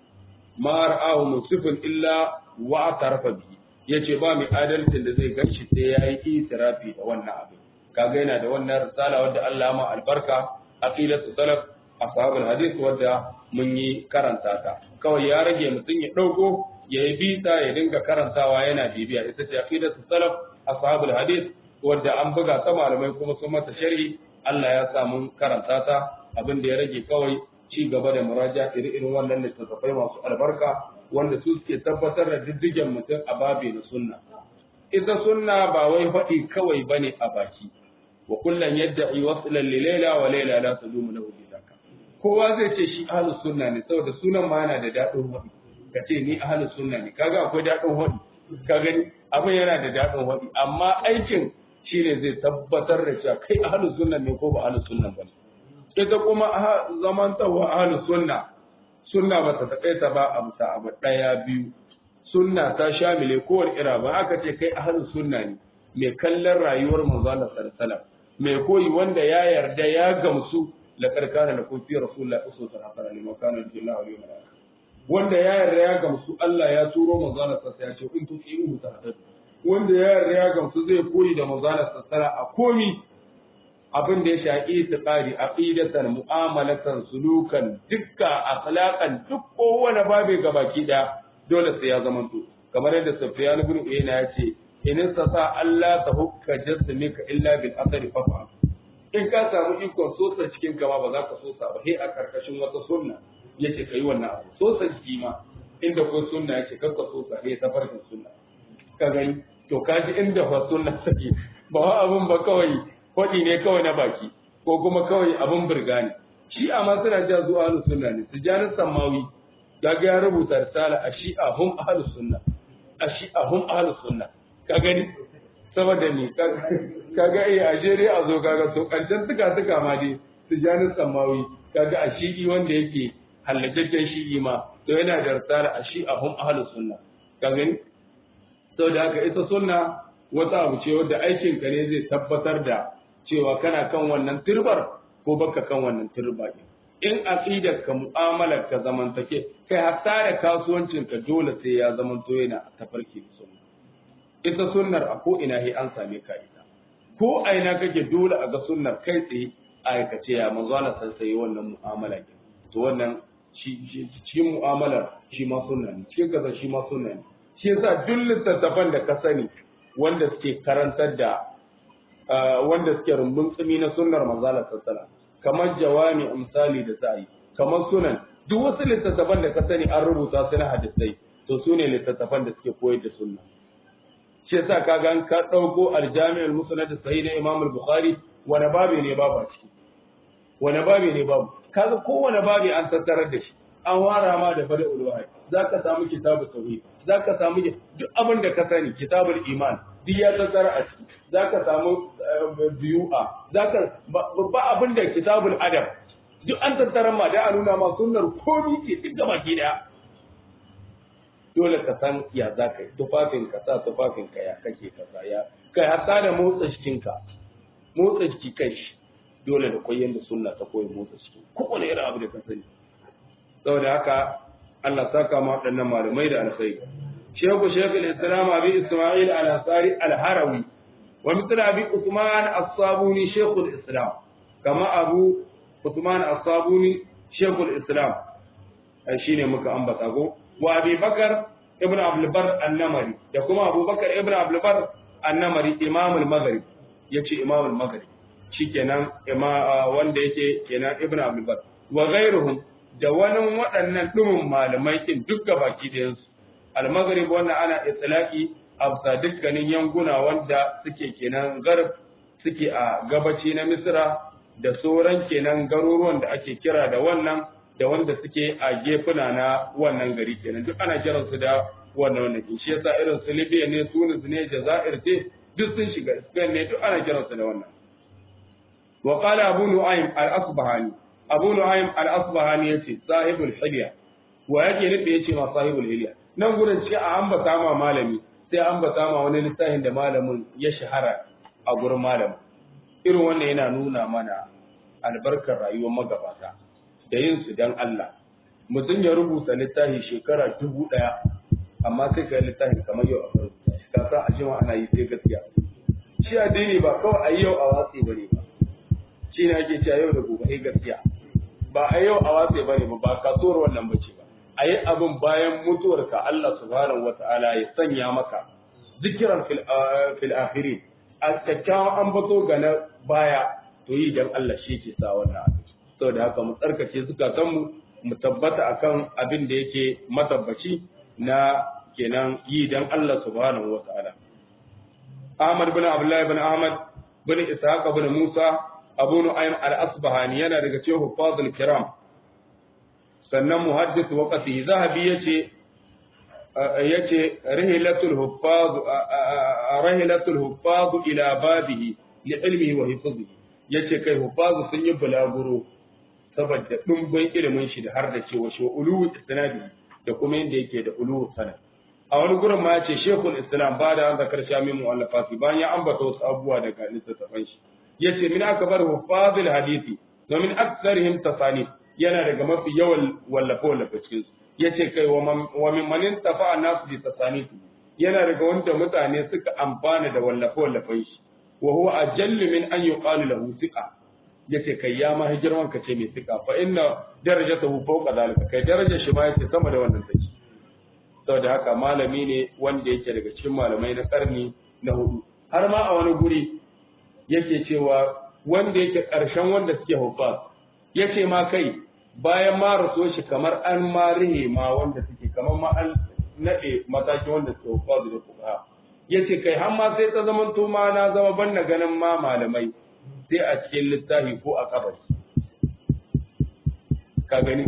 ma ra'ahu musifun illa wa tarafa bihi yace ba mai adalcin da zai ganshi sai yayi itirafi da wannan abin kaga yana da wannan risala wadda Allah ma albarka aqidatu salaf ashabul hadith wadda mun yi karanta ta kawai ya rage mutum ya dauko ya yi bita ya dinga karantawa yana bibiya ita ce aqidatu salaf ashabul hadith wadda an buga ta malamai kuma sun mata sharhi Allah ya sa mun karanta ta abin da ya rage kawai ci gaba da muraja irin wannan littattafai masu albarka wanda su suke tabbatar da diddigen mutum a babe na sunna ita sunna ba wai faɗi kawai bane a baki wa kullum yadda yi wasilan lilaila wa laila la tadumu lahu bidaka kowa zai ce shi ahlus sunna ne saboda sunan ma yana da dadin wadi ka ce ni ahlus sunna ne kaga akwai dadin wadi ka gani abin yana da dadin wadi amma aikin shine zai tabbatar da cewa kai ahlus sunna ne ko ba ahlus sunna bane ita kuma zaman tawa ahlus sunna sunna ba ta taƙaita ba a bisa abu ɗaya biyu sunna ta shamile kowane ira ba aka ce kai ahlus sunna ne mai kallon rayuwar manzo Allah sallallahu mai koyi wanda ya yarda ya gamsu la karkana da kofi rasulullahi uswatun hasana liman kana billahi wa yawmil akhir wanda ya yarda ya gamsu Allah ya turo manzo Allah sallallahu ya ce in tuqimu tahtadu wanda ya yarda ya gamsu zai koyi da manzo Allah sallallahu a komi abin da ya shaƙi itiqadi aqidatan mu'amalatan sulukan dukka akhlaqan duk kowane babe gabaki da dole sai ya zamanto kamar yadda Sufyan ibn Uyayna ya ce in sa Allah ta hukka jasmika illa bil asri fafa in ka samu ikon sosa cikin gaba ba za ka sosa ba sai a karkashin wata sunna yace kai wannan abu sosa jiki ma inda ko sunna yace kar ka sosa sai ta farkin sunna ka gani to kaji inda fa sunna take ba wa abun ba kawai kwadi ne kawai na baki ko kuma kawai abun burgani shi amma suna ja zuwa ahlus sunna ne tijanin samawi daga ya rubuta risala a shi'a hum ahlus sunna a shi'a hum ahlus sunna ka gani saboda ni kaga iya ajere a zo kaga to karshen tuka tuka ma dai tijanin samawi kaga a shi'i wanda yake halaccen shi'i ma to yana da risala a shi'a hum ahlus sunna ka gani saboda haka ita sunna wata abu ce wanda aikin ka ne zai tabbatar da cewa kana kan wannan turbar ko baka kan wannan turba in aqidar ka mu'amalar ka zamantake kai hatta da kasuwancin ka dole sai ya zamanto yana tafarki sunna ita sunnar a ko ina he an same ka ita ko a ina kake dole a ga sunnar kai tsaye a aikace ya manzo Allah san sai wannan mu'amala ke to wannan shi cikin mu'amalar shi ma sunna ne cikin kaza shi ma sunna ne shi yasa duk littattafan da ka sani wanda suke karantar da wanda suke rumbun tsumi na sunnar manzo Allah sallallahu kamar jawami misali da sa'i kamar sunan duk wasu littattafan da ka sani an rubuta su na hadisai to su ne littattafan da suke koyar da sunna shi yasa kaga an ka dauko al-jami' al-musnad sahih na Imam al-Bukhari wani babu ne babu a ciki wani babu ne babu kaga kowane babu an tattarar da shi an wara ma da fada'ul wahyi zaka samu kitabu tauhid zaka samu duk abin da ka sani kitabul iman duk ya tattara a ciki zaka samu biyu'a zaka ba abin da kitabul adab duk an tattara ma da a nuna ma sunnar komai ce duk gaba ki daya dole ka san ya za ka yi tufafin ka sa tufafin ka ya kake ka sa ya kai hatta da motsa jikinka motsa jiki kai shi dole da koyon da sunna ta koyi motsa jiki kowane irin abu da ka sani saboda haka Allah saka ma waɗannan malamai da alkhairi shehu shehu al-islam abi isma'il al-ansari al-harawi wa mithl abi uthman as-sabuni shehu al-islam kama abu uthman as-sabuni shehu al-islam shine muka ambata go wa abi bakar ibn abdul bar an-namari da kuma abubakar ibn abdul bar an-namari imam al-maghrib yace imam al-maghrib shikenan ima wanda yake kenan ibn abdul bar wa ghayruhum da wani waɗannan dumin malamai kin duk baki da yansu al-maghrib wannan ana itlaqi absa dukkanin yankuna wanda suke kenan garb suke a gabaci na misra da sauran kenan garuruwan da ake kira da wannan da wanda suke a gefuna na wannan gari kenan duk ana kiran su da wannan wannan shi yasa irin su Libya ne Tunis ne Jazair ce duk sun shiga Spain ne duk ana kiran su da wannan wa qala abu nu'aym al-asbahani abu nu'aym al-asbahani yace sahibul hilya wa yake nufi yace ma sahibul hilya nan gurin ce a ambata ma malami sai ambata ma wani littafin da malamin ya shahara a gurin malamin irin wannan yana nuna mana albarkar rayuwar magabata da yin su dan Allah mutum ya rubuta littafi shekara dubu ɗaya amma sai ka yi littafin kamar yau a rubuta shi ka sa a jima ana yi sai gaskiya shi addini ba kawai a yau a watsi bane ba shi ne ake cewa yau da gobe ai gaskiya ba a yau a watsi bane ba ba kasuwar wannan bace ba a yi abin bayan mutuwarka Allah subhanahu wata'ala ya sanya maka zikiran fil akhirin a kyakkyawan ambato ga na baya to yi dan Allah shi ke sa wannan abin saboda haka mu tsarkake zukatanmu mu tabbata akan abin da yake matabbaci na kenan yi dan Allah subhanahu wata'ala Ahmad bin Abdullah bin Ahmad bin Ishaq bin Musa Abu Nu'aym al-Asbahani yana daga cikin huffazul kiram sannan muhaddis waqtihi Zahabi yace yace rihlatul huffaz rihlatul huffaz ila babihi li ilmihi wa hifzihi yace kai huffaz sun yi bulaguro saboda dumbin ilimin shi da har da cewa shi ulu isnadi da kuma yanda yake da ulu sanad a wani gurin ma yace Sheikhul Islam ba da zakar shami mu'allafati bayan ya ambata wasu abubuwa daga littattafan shi yace min akbar huffazil hadisi wa min aktharihim tasanif yana daga mafi yawan wallafa wallafa cikin su yace kai wa min manin tafa nasu bi tasanif yana daga wanda mutane suka amfana da wallafa wallafan shi wa huwa ajallu min an yuqalu lahu thiqa yace kai ya ma hijirwan ka ce mai thiqa fa inna darajatahu fawqa zalika kai darajar shi ma yace sama da wannan take saboda haka malami ne wanda yake daga cikin malamai na karni na hudu har ma a wani guri yake cewa wanda yake ƙarshen wanda suke huffaz yace ma kai bayan ma raso shi kamar an ma rihe ma wanda suke kamar ma an nade mataki wanda suke huffaz da fuqaha yace kai har ma sai ta zaman to ma na zama banna ganin ma malamai sai a cikin littafi ko a kabari ka gani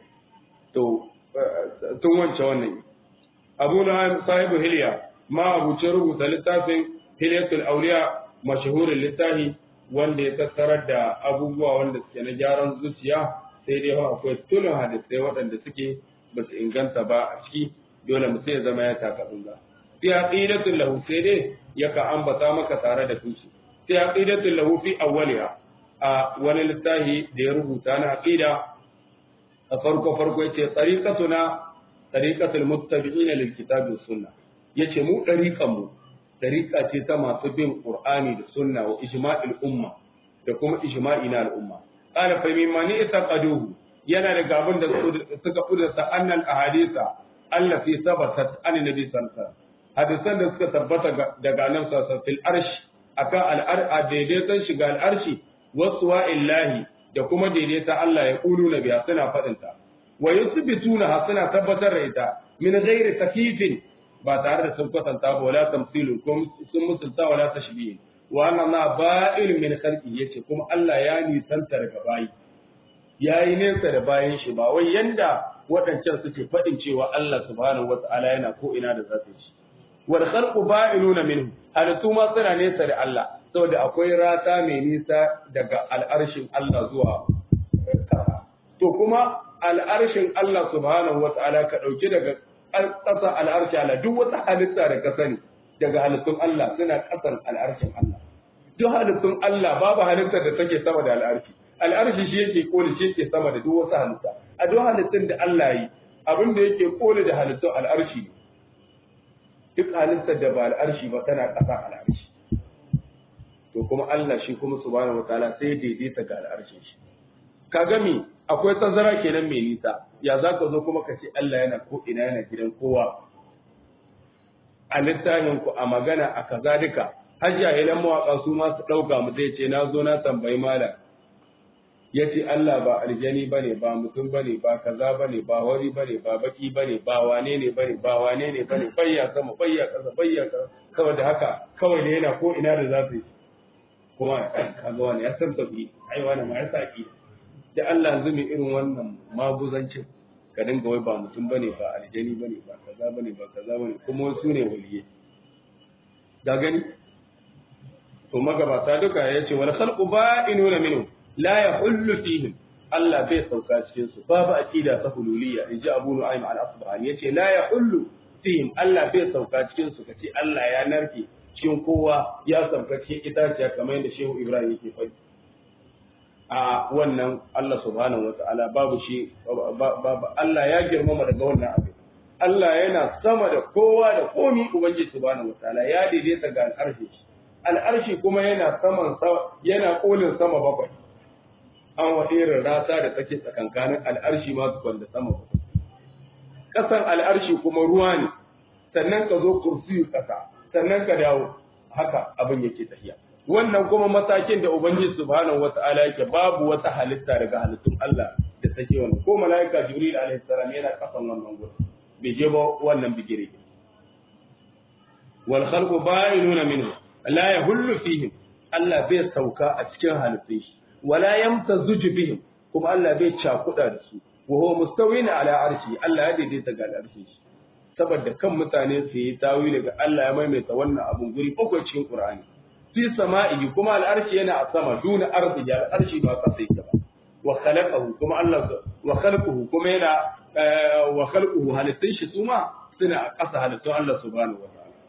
to tun wance wannan Abu Nu'aym sahibu hilya ma abuce rubuta littafin hilyatul awliya mashahurin littafi wanda ya tattarar da abubuwa wanda suke na gyaran zuciya sai dai akwai tulun hadisai waɗanda suke ba su inganta ba a ciki dole mutum ya zama ya taka dunga fi aqidatul lahu sai dai yaka ambata maka tare da tushe fi aqidatul lahu fi awwaliha a wani littafi da ya rubuta na aqida a farko farko yace tariqatuna tariqatul muttabi'ina lil kitabi was sunnah yace mu dariqan mu dariqa ce ta masu bin qur'ani da sunna wa ijma'il umma da kuma ijma'i na al'umma qala fa mimman itaqaduhu yana da gabin da suka kudurta annal ahaditha allati sabatat an nabi sallallahu alaihi wasallam hadisan da suka tabbata daga annabi sallallahu alaihi wasallam fil arsh akan al'ar daidaiton shiga al'arshi wasu illahi da kuma daidaita Allah ya kulu na biya suna faɗinta wa yusbituna suna tabbatar da ita min ghairi takifin ba tare da sun kwatanta ba wala tamsilun ko sun musulta wala tashbih wa anna ma ba'il min khalqi yace kuma Allah ya nisanta daga bayi yayi nesa da bayin shi ba wai yanda wadancan suke faɗin cewa Allah subhanahu wata'ala yana ko ina da zata shi wal khalqu ba'iluna minhu halittu ma suna nesa da Allah saboda akwai rata mai nisa daga al'arshin Allah zuwa ƙasa. To kuma al'arshin Allah subhanahu wa ta'ala ka ɗauki daga ƙasa al'arshi Allah duk wata halitta da ka sani daga halittun Allah suna ƙasan al'arshin Allah. Duk halittun Allah babu halittar da take sama da al'arshi. Al'arshi shi yake koli shi yake sama da duk wata halitta. A duk halittun da Allah yi abin da yake koli da halittun al'arshi ne. Duk halittar da ba al'arshi ba tana ƙasa al'arshi. To kuma Allah shi kuma subhanahu wataala sai daidaita ga al'arshin shi ka gami akwai tazara kenan mai nisa ya zaka zo kuma ka ce Allah yana ko ina yana gidan kowa a littafin ku a magana a kaza duka har jahilan mawaka su ma su dauka mu zai ce na zo na tambayi malam yace Allah ba aljani bane ba mutum bane ba kaza bane ba wari bane ba baki bane ba wane ne bane ba wane ne bane bayya sama bayya kaza bayya kaza saboda haka kawai ne yana ko ina da zai kuma kaga wani ya san tafi ai wani ma ya saki da Allah zumi irin wannan maguzancin ka dinga wai ba mutum bane ba aljani bane ba kaza bane ba kaza bane kuma su ne waliyai da gani to magabata duka yace wal khalqu ba'inuna minhu la yahullu fihim Allah bai sauka cikin su babu aqida ta hululiyya inji Abu Nu'aym al-Asbahani yace la yahullu fihim Allah bai sauka cikin su kace Allah ya narke cikin kowa ya sauka cikin itaciya kamar yadda Shehu Ibrahim yake faɗi a wannan Allah subhanahu wata'ala babu shi Allah ya girmama daga wannan abin Allah yana sama da kowa da komi ubangiji subhanahu wata'ala ya daidaita ga al'arshi al'arshi kuma yana saman yana kolin sama bakwai an wa irin rata da take tsakankanin al'arshi ma su kwanda sama bakwai kasan al'arshi kuma ruwa ne sannan ka zo kursiyu kasa sannan ka dawo haka abin yake tafiya wannan kuma matakin da ubangiji subhanahu wata'ala yake babu wata halitta daga halittun Allah da take wannan ko malaika jibril alaihi salam yana kasan wannan gurin bai je ba wannan bigire wal khalqu ba'inuna minhu la yahullu fihim Allah bai sauka a cikin halittun shi wala yamtazuju bihim kuma Allah bai cakuda da su wa huwa mustawin ala arshi Allah ya daidaita ga arshi saboda kan mutane su yi tawili ga Allah ya maimaita wannan abun guri bakwai cikin Qur'ani fi sama'i kuma al'arshi yana a sama duna ardi ya al'arshi ba kasa yake ba wa khalaqahu kuma Allah wa khalquhu kuma yana wa khalquhu halittun shi suma suna a kasa halittun Allah subhanahu wa ta'ala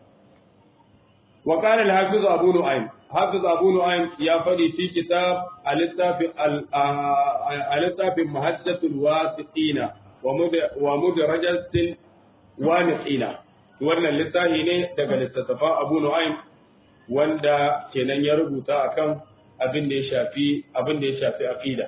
wa qala al-hafiz Abu Nu'aym hafiz Abu Nu'aym ya fadi fi kitab al-littaf al-littaf mahajjatul wasiqina wa mudrajatil waniqina wannan littafi ne daga littattafan Abu Nu'aym wanda kenan ya rubuta akan abin da ya shafi abin da ya shafi aqida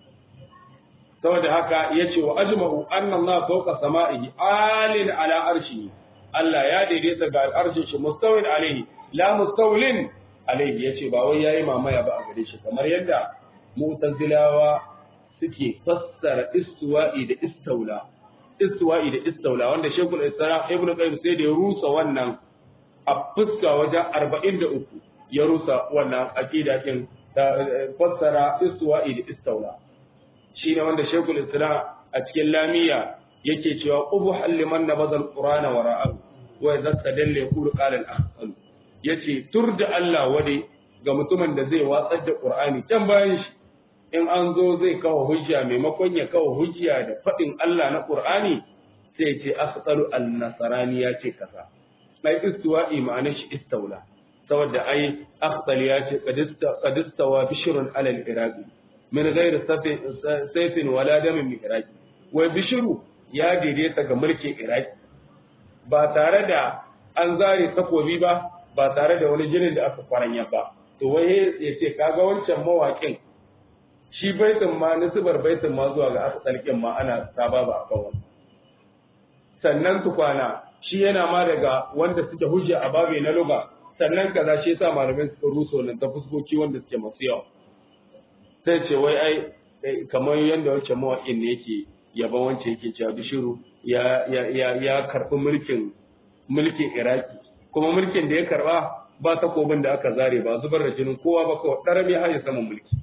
saboda haka yace wa ajma'u anna Allah fawqa sama'ihi alin ala arshihi Allah ya daidaita ga al'arshin shi mustawin alaihi la mustawlin alaihi yace ba wai yayi mamaya ba a gare shi kamar yadda mu'tazilawa suke fassara istiwa'i da istawla istiwa'i da istawla wanda Sheikhul Islam Ibn Qayyim sai da ya rusa wannan a fuska wajen arba'in da uku ya rusa wannan aqida din fassara istiwa'i da istawla shine wanda Sheikhul Islam a cikin lamiya yake cewa ubuhal liman nabazal qur'ana wara'ahu wa idza tadalla yaqulu qala al-ahsan yace tur da Allah wade ga mutumin da zai watsar da qur'ani can bayan shi in an zo zai kawo hujja maimakon ya kawo hujja da fadin Allah na qur'ani sai ce afsalu al-nasrani ya ce kaza mai istiwa'i ma'anar shi istawla saboda ai akhtal ya ce qad istawa bishrun ala al-iraqi min ghairi sayfin wala damin min iraqi wai bishru ya daidaita ga mulkin iraqi ba tare da an zare takobi ba ba tare da wani jinin da aka kwaranya ba to wai ya ce kaga wancan mawaƙin shi baitin ma nisibar baitin ma zuwa ga aka tsalkin ma ana saba ba akan wani sannan tukwana shi yana ma daga wanda suke hujja a babe na luga sannan kaza shi yasa malamai suka ruso nan ta fuskoki wanda suke masu yawa sai ce wai ai kamar yanda wancan mawaƙin ne yake yaba wancan yake cewa bishiru ya ya ya ya karbi mulkin mulkin Iraki kuma mulkin da ya karba ba takobin da aka zare ba zubar da jinin kowa ba kawai darabi har ya saman mulki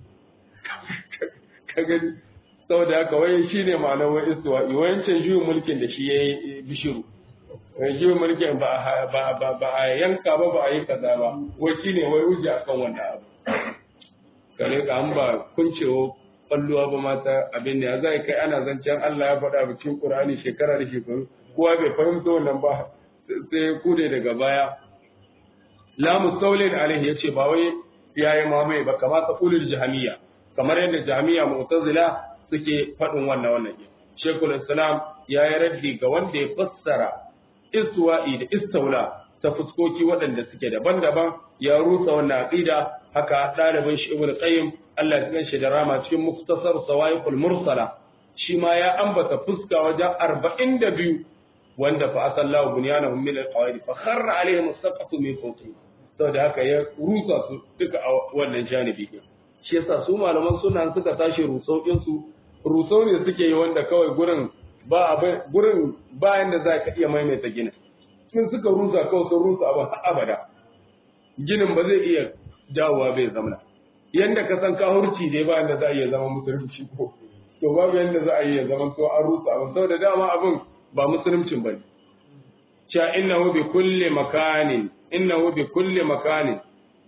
ka gani saboda haka wai shine ma'anar wai istiwa'i wancan juyin mulkin da shi yayi bishiru juyin mulkin ba ba ba ba a yanka ba ba a yi kaza ba wai shine wai hujja akan wannan abu kare ka an ba kuncewo balluwa ba mata abin da ya zai kai ana zancen Allah ya faɗa a cikin Qur'ani shekara da shekaru kowa bai fahimta wannan ba sai kude daga baya la mustawlin alaihi yace ba wai yayi mamaye ba kamar ta ulul jahmiya kamar yadda jahmiya mu'tazila suke faɗin wannan wannan Sheikhul Islam ya yi raddi ga wanda ya fassara istiwa'i da istawla ta fuskoki waɗanda suke daban-daban ya rusa wannan aqida haka ɗalibin shi Ibn Qayyim Allah ya tsaye shi da rama cikin muktasar sawaiqul mursala shi ma ya ambata fuska wajen arba'in da biyu wanda fa asallahu bunyanahum min alqawaid fa kharra alaihim as-saqatu min fawqihim saboda haka ya rusa su duka a wannan janibi shi yasa su malaman sunna suka tashi rusaukin su rusau ne suke yi wanda kawai gurin ba gurin bayan da za ka iya maimaita ginin in suka rusa kawai sun rusa abin abada ginin ba zai iya dawowa bai zamana yanda ka san kahurci dai bayan da za a iya zama musulunci ko to babu yanda za a iya zama to an rusa abin saboda dama abin ba musuluncin ba ne cewa innahu bi kulli makanin innahu bi kulli makanin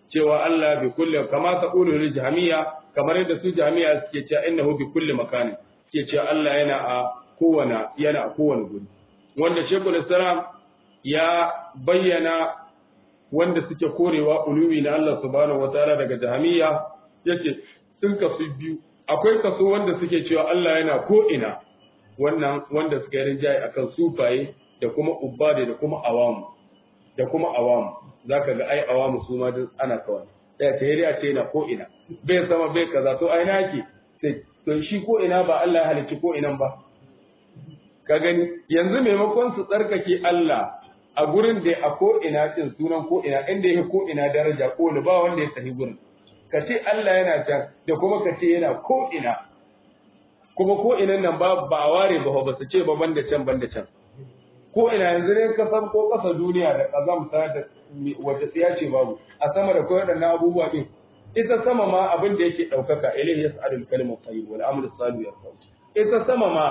cewa Allah bi kulli kama taqulu lil jahmiya kamar yadda su jahmiya suke cewa innahu bi kulli makani suke cewa Allah yana a kowane yana a kowane guri wanda Sheikhul Islam ya bayyana wanda suke korewa ulumi na Allah subhanahu wataala daga jahmiya yace sun kasu biyu akwai kaso wanda suke cewa Allah yana ko ina wannan wanda suka yi rinjaye akan sufaye da kuma ubbade da kuma awamu da kuma awamu zaka ga ai awamu su ma duk ana kawai da ta yi a ce na ko ina bai sama bai kaza to ai nake sai to shi ko ina ba Allah ya halicci ko inan ba ka gani yanzu maimakon su tsarkake Allah a gurin da a ko ina din sunan ko ina inda yake ko ina daraja ko ba wanda ya tafi gurin ka ce Allah yana can da kuma ka ce yana ko ina kuma ko inan nan ba ba ware ba ba su ce ba banda can banda can ko ina yanzu ne ka san ko kasa duniya da kazamta da wata tsiya ce babu a sama da koyar da abubuwa din ita sama ma abin da yake daukaka ilayhi yas'alul kalimu tayyib wal amalu salih yarfa'u ita sama ma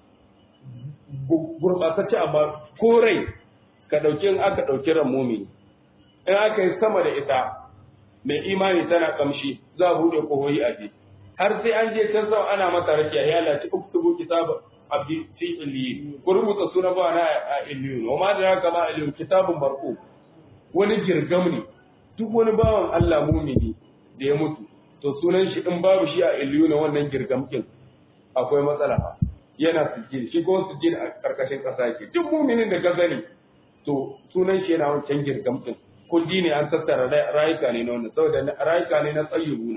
gurbatacce amma ko rai ka dauki in aka dauki ran mumini in aka yi sama da ita mai imani tana kamshi za a buɗe kohoyi a je har sai an je can sama ana mata rakiya ya lati uktubu kitab abdi fi illi ku rubuta sunan ba na a illi wa ma da kama illi kitabun marqu wani girgam ne duk wani bawan Allah mumini da ya mutu to sunan shi in babu shi a illi na wannan girgam kin akwai matsala fa yana sujjin shi ko sujjin a karkashin kasa yake duk muminin da ka sani to sunan shi yana wancan girgam kin kulli ne an tattara rayuka ne na wannan saboda rayuka ne na tsayyuruna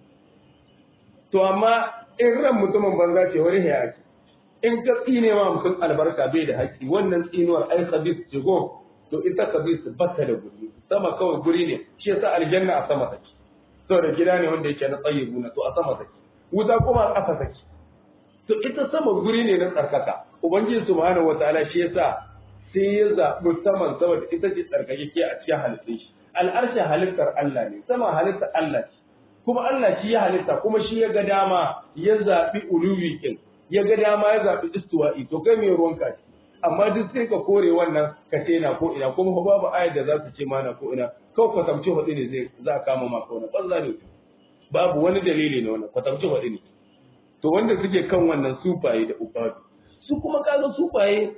to amma in ran mutumin banza ce wani hayaki in ka tsine ma mutum albarka bai da haƙƙi wannan tsinuwar ai khabis jigo to ita khabis bata da guri sama kawai guri ne shi yasa aljanna a sama take saboda gida ne wanda yake na tsayyuruna to a sama take wuta kuma a ƙasa take to ita sama guri ne na tsarkaka ubangiji subhanahu wataala shi yasa sai ya zaɓi saman saboda ita ce tsarkakeke a cikin halittun shi al'arshin halittar Allah ne sama halittar Allah ce kuma Allah shi ya halitta kuma shi ya ga dama ya zaɓi uluwi kin ya ga dama ya zaɓi istiwa'i to kai mai ruwan ka amma duk sai ka kore wannan ka ce na ko ina kuma babu ayar da za su ce mana ko ina kawai kwatamce hudu ne zai za a kama maka wani banza ne babu wani dalili na wannan kwatamce hudu ne to wanda suke kan wannan sufaye da ubadu su kuma kaga sufaye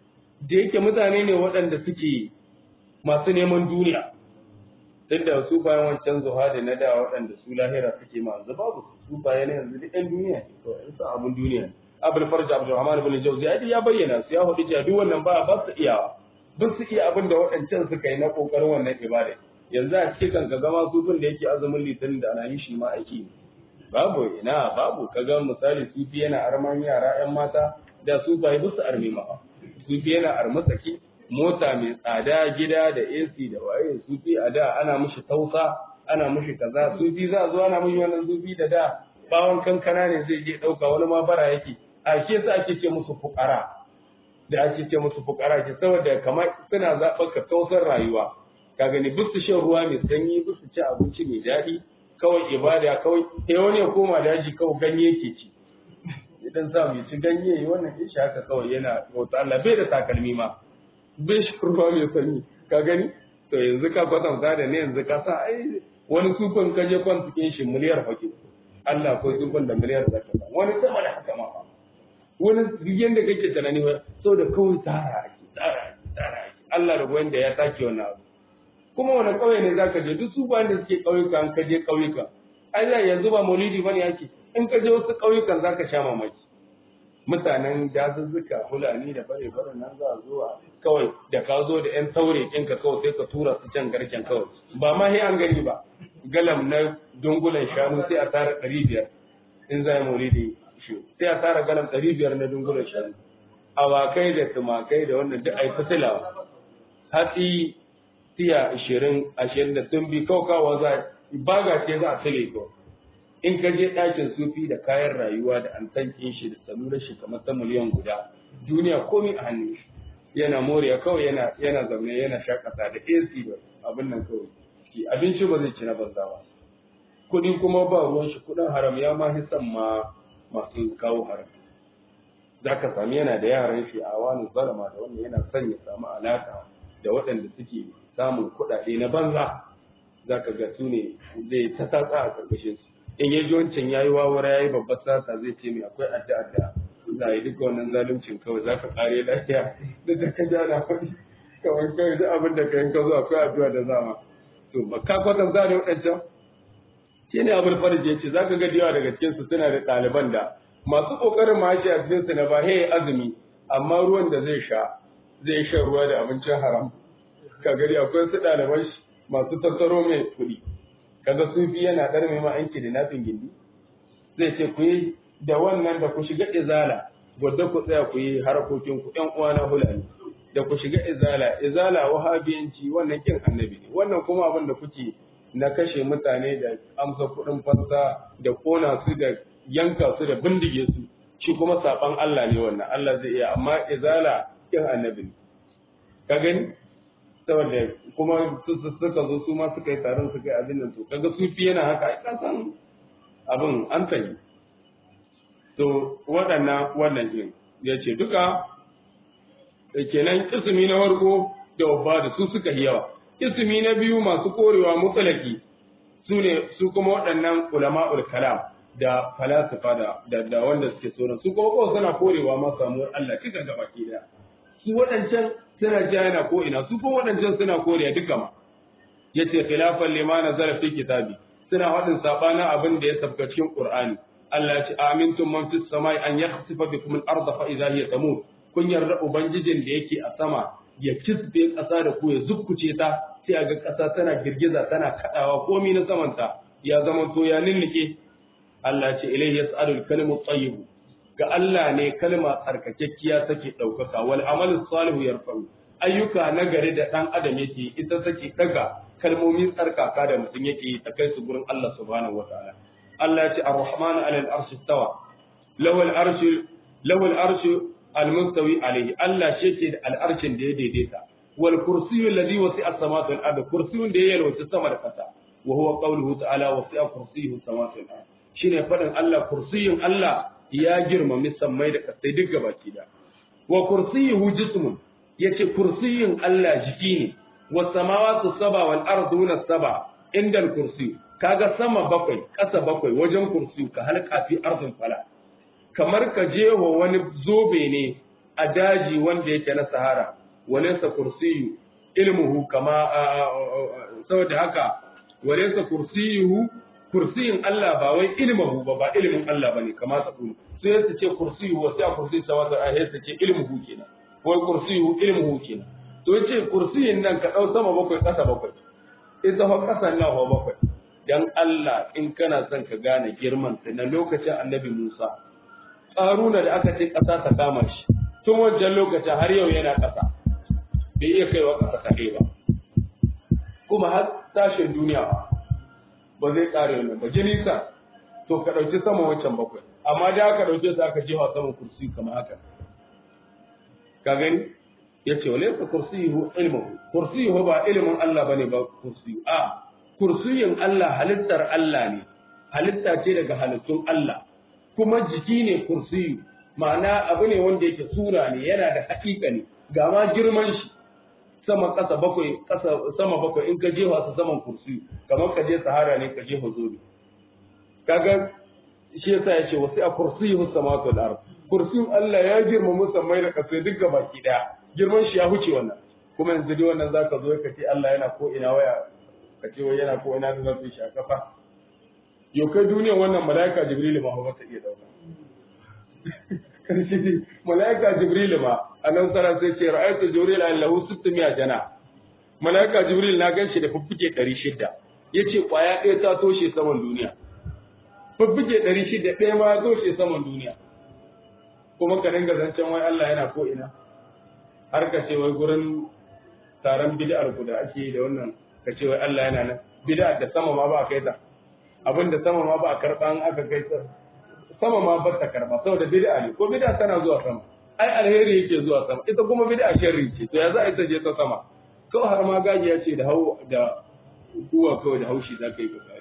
da yake mutane ne waɗanda suke masu neman duniya duk da su bayan wancan zuha da na da waɗanda su lahira suke ma yanzu babu su bayan yanzu duk ɗan duniya to in sa abun duniya abul farj abdul rahman ibn jawzi ai ya bayyana su ya hudu duk wannan ba ba su iya ba su iya abin da waɗancan suka yi na kokarin wannan ibada yanzu a cikin kanka gama su bin da yake azumin litinin da ana yi shi ma aiki babu ina babu kaga misali sufi yana arman yara ƴan mata da su bai musu arme ma sufi yana armasaki mota mai tsada gida da A C da waye sufi a da ana mushi tausa ana mushi kaza sufi za a zo ana mushi wannan sufi da da bawon kankana ne zai je dauka wani ma bara yake a ke sa ake ce musu fukara da ake ce musu fukara ke saboda kamar suna zaɓar ka tausar rayuwa ka gani bisu shan ruwa mai sanyi bisu ci abinci mai daɗi kawai ibada kawai sai wani ya koma daji kawai ganye yake ci idan sa mu ci ganye wannan in shi haka kawai yana bauta Allah bai da takalmi ma bai shi ruwa mai sanyi ka gani to yanzu ka kwatanta da ne yanzu ka sa ai wani sufan kaje kwan cikin shi miliyar fake Allah ko sufan da miliyar zaka sa wani sama da haka ma wani biyan da kake tunani ba so da kawai tsara ake tsara ake tsara ake Allah da wanda ya take wannan abu kuma wani kauye ne zaka je duk sufan da suke kauyuka an kaje kauyuka Allah yanzu ba maulidi bane yake in ka je wasu kauyukan zaka sha mamaki mutanen dazuzzuka fulani da bare bare nan za a zo kawai da ka zo da yan taure kinka kawai sai ka tura su can garken kawai ba ma sai an gani ba galam na dungulan shanu sai a tara ɗari biyar in za a maulidi shi sai a tara galam ɗari biyar na dungulan shanu awakai da tumakai da wannan duk ai fitilawa hatsi tiya ashirin ashirin da sun bi kawai za baga ce za a tile ko in ka je ɗakin sufi da kayan rayuwa da an tankin shi da salurar shi kamar ta miliyan guda duniya komai a hannun shi yana moriya kawai yana yana zaune yana shakata da A C da abin nan kawai shi abinci ba zai ci na banza ba kuɗi kuma ba ruwan shi kuɗin haram ya ma hisan ma masu kawo haram za ka sami yana da yaran shi a wani zalama da wannan yana son ya samu alaka da waɗanda suke samun kuɗaɗe na banza zaka ga su ne zai ta tsatsa a karkashin su in yaji wancan yayi wawara yayi babbar sata zai ce mai akwai addu'a da za yi duka wannan zaluncin kawai zaka kare lafiya da ta ka jana kuɗi kawai kawai duk abin da ka yanka zo akwai addu'a da zama to ba ka kwatan za da waɗancan shi ne abin farji ya ce za ka ga yawa daga cikinsu suna da ɗaliban da masu ƙoƙarin mashi a cikinsu na ba hey azumi amma ruwan da zai sha zai shan ruwa da abincin haram ka gari akwai su ɗaliban masu tattaro mai kuɗi kaga sufi yana ɗar mai ma aiki da nafin gindi zai ce ku yi da wannan da ku shiga izala gwadda ku tsaya ku yi harkokin ku ƴan uwana hulani da ku shiga izala izala wahabiyanci wannan kin annabi ne wannan kuma abin da kuke na kashe mutane da amsa kuɗin fansa da kona su da yanka su da bindige su shi kuma saban Allah ne wannan Allah zai iya amma izala kin annabi ne ka gani saboda kuma suka zo su ma suka yi taron suka yi abin nan to kaga sufi yana haka ai ka san abin an tayi to waɗannan wannan din yace duka kenan ismi na warko da wabba da su suka yi yawa ismi na biyu masu korewa mutlaki su ne su kuma waɗannan ulama'ul kalam da falasifa da da wanda suke so su kuma kawai suna korewa ma samuwar Allah kika gaba ki daya su waɗancan suna jayana ko ina su kuma waɗancan suna koriya duka ma yace khilafan lima nazara fi kitabi suna hadin sabana abin da ya sabga cikin Qur'ani Allah ya ce amintum man fis samai an yakhsifa bikum al-ardha fa idha hiya tamur kun yarda ubangijin da yake a sama ya kisbe ƙasa da ku ya zukkuce ta sai a ga ƙasa tana girgiza tana kaɗawa komi na samanta ya zama to ya ninnike Allah ce ilai yas'alul kalimu tayyib ga Allah ne kalma tsarkakekkiya take ɗaukaka wal amalu salihu yarfa'u ayyuka nagari da ɗan adam yake ita take daga kalmomi tsarkaka da mutum yake ta kai su gurin Allah subhanahu wataala Allah ya ce ar-rahmanu 'ala al-arshi istawa lahu al-arshu lahu al-arshu al-mustawi alayhi Allah shi ke da al'arshin da ya daidaita wal kursiyyu alladhi wasi'a as-samawati wal ardi kursiyyun da ya yalwata sama da kasa wa huwa qawluhu ta'ala wasi'a kursiyyuhu as-samawati wal ardi shine fadin Allah kursiyyun Allah ya girmami sammai da kasai duk gabaki da wa kursiyyuhu jismun yace kursiyyun Allah jiki ne was samawati saba wal arduna saba inda al-kursiyyu kaga sama bakwai kasa bakwai wajen kursiyyu ka halqa fi ardin fala kamar ka je wa wani zobe ne a daji wanda yake na sahara walaysa kursiyu ilmuhu kama saboda haka walaysa kursiyuhu kursiyin Allah ba wai ilmuhu ba ba ilmin Allah bane kama ta kuma sai su ce kursiyu wa sai kursiyu sawata a sai su ce ilmuhu kenan wai kursiyu ilmuhu kenan to yace kursiyin nan ka dau sama bakwai kasa bakwai ita fa kasa nan fa bakwai dan Allah in kana son ka gane girman sa na lokacin Annabi Musa Haruna da aka ce ƙasa ta kama shi tun wancan lokacin har yau yana ƙasa bai iya kaiwa ƙasa kaɗai ba kuma har tashin duniya ba zai ƙare wannan ba jini sa to ka ɗauki sama wancan bakwai amma da aka ɗauke su aka jefa saman kursi kamar haka ka gani ya ce wale ka kursiyu ilmu kursiyu ba ilimin Allah bane ba kursiyu a kursiyin Allah halittar Allah ne halitta ce daga halittun Allah kuma jiki ne kursiyu ma'ana abu ne wanda yake sura ne yana da hakika ne ga ma girman shi sama kasa bakwai kasa sama bakwai in ka jefa su saman kursiyu kamar ka je sahara ne ka jefa zobe kaga shi yasa yace wasu a kursiyu samawati wal ard kursiyu Allah ya girma musammai da kasai duk baki daya girman shi ya huce wannan kuma yanzu dai wannan zaka zo ka ce Allah yana ko ina waya ka ce wai yana ko ina da zai shi a kafa yau kai duniya wannan mala'ika jibrilu ma ba ta iya dauka karshe dai mala'ika jibrilu ma annan sara sai ce ra'aytu jibril allahu sittamia jana mala'ika jibril na ganshi da fuffuke ɗari shida yace kwaya ɗaya ta toshe saman duniya fuffuke ɗari shida ɗaya ma ya toshe saman duniya kuma ka dinga zancen wai Allah yana ko ina har ka ce wai gurin taron bid'ar ku da ake da wannan ka ce wai Allah yana nan bid'a da sama ma ba kai ta abinda sama ma ba a karɓa an aka kai sama ma ba ta karɓa saboda bid'a ne ko bid'a tana zuwa sama ai alheri yake zuwa sama ita kuma bid'a sharri ce to ya za a ita je ta sama kawai har ma gaji ya ce da hau da kuwa kawai da haushi za ka yi kokari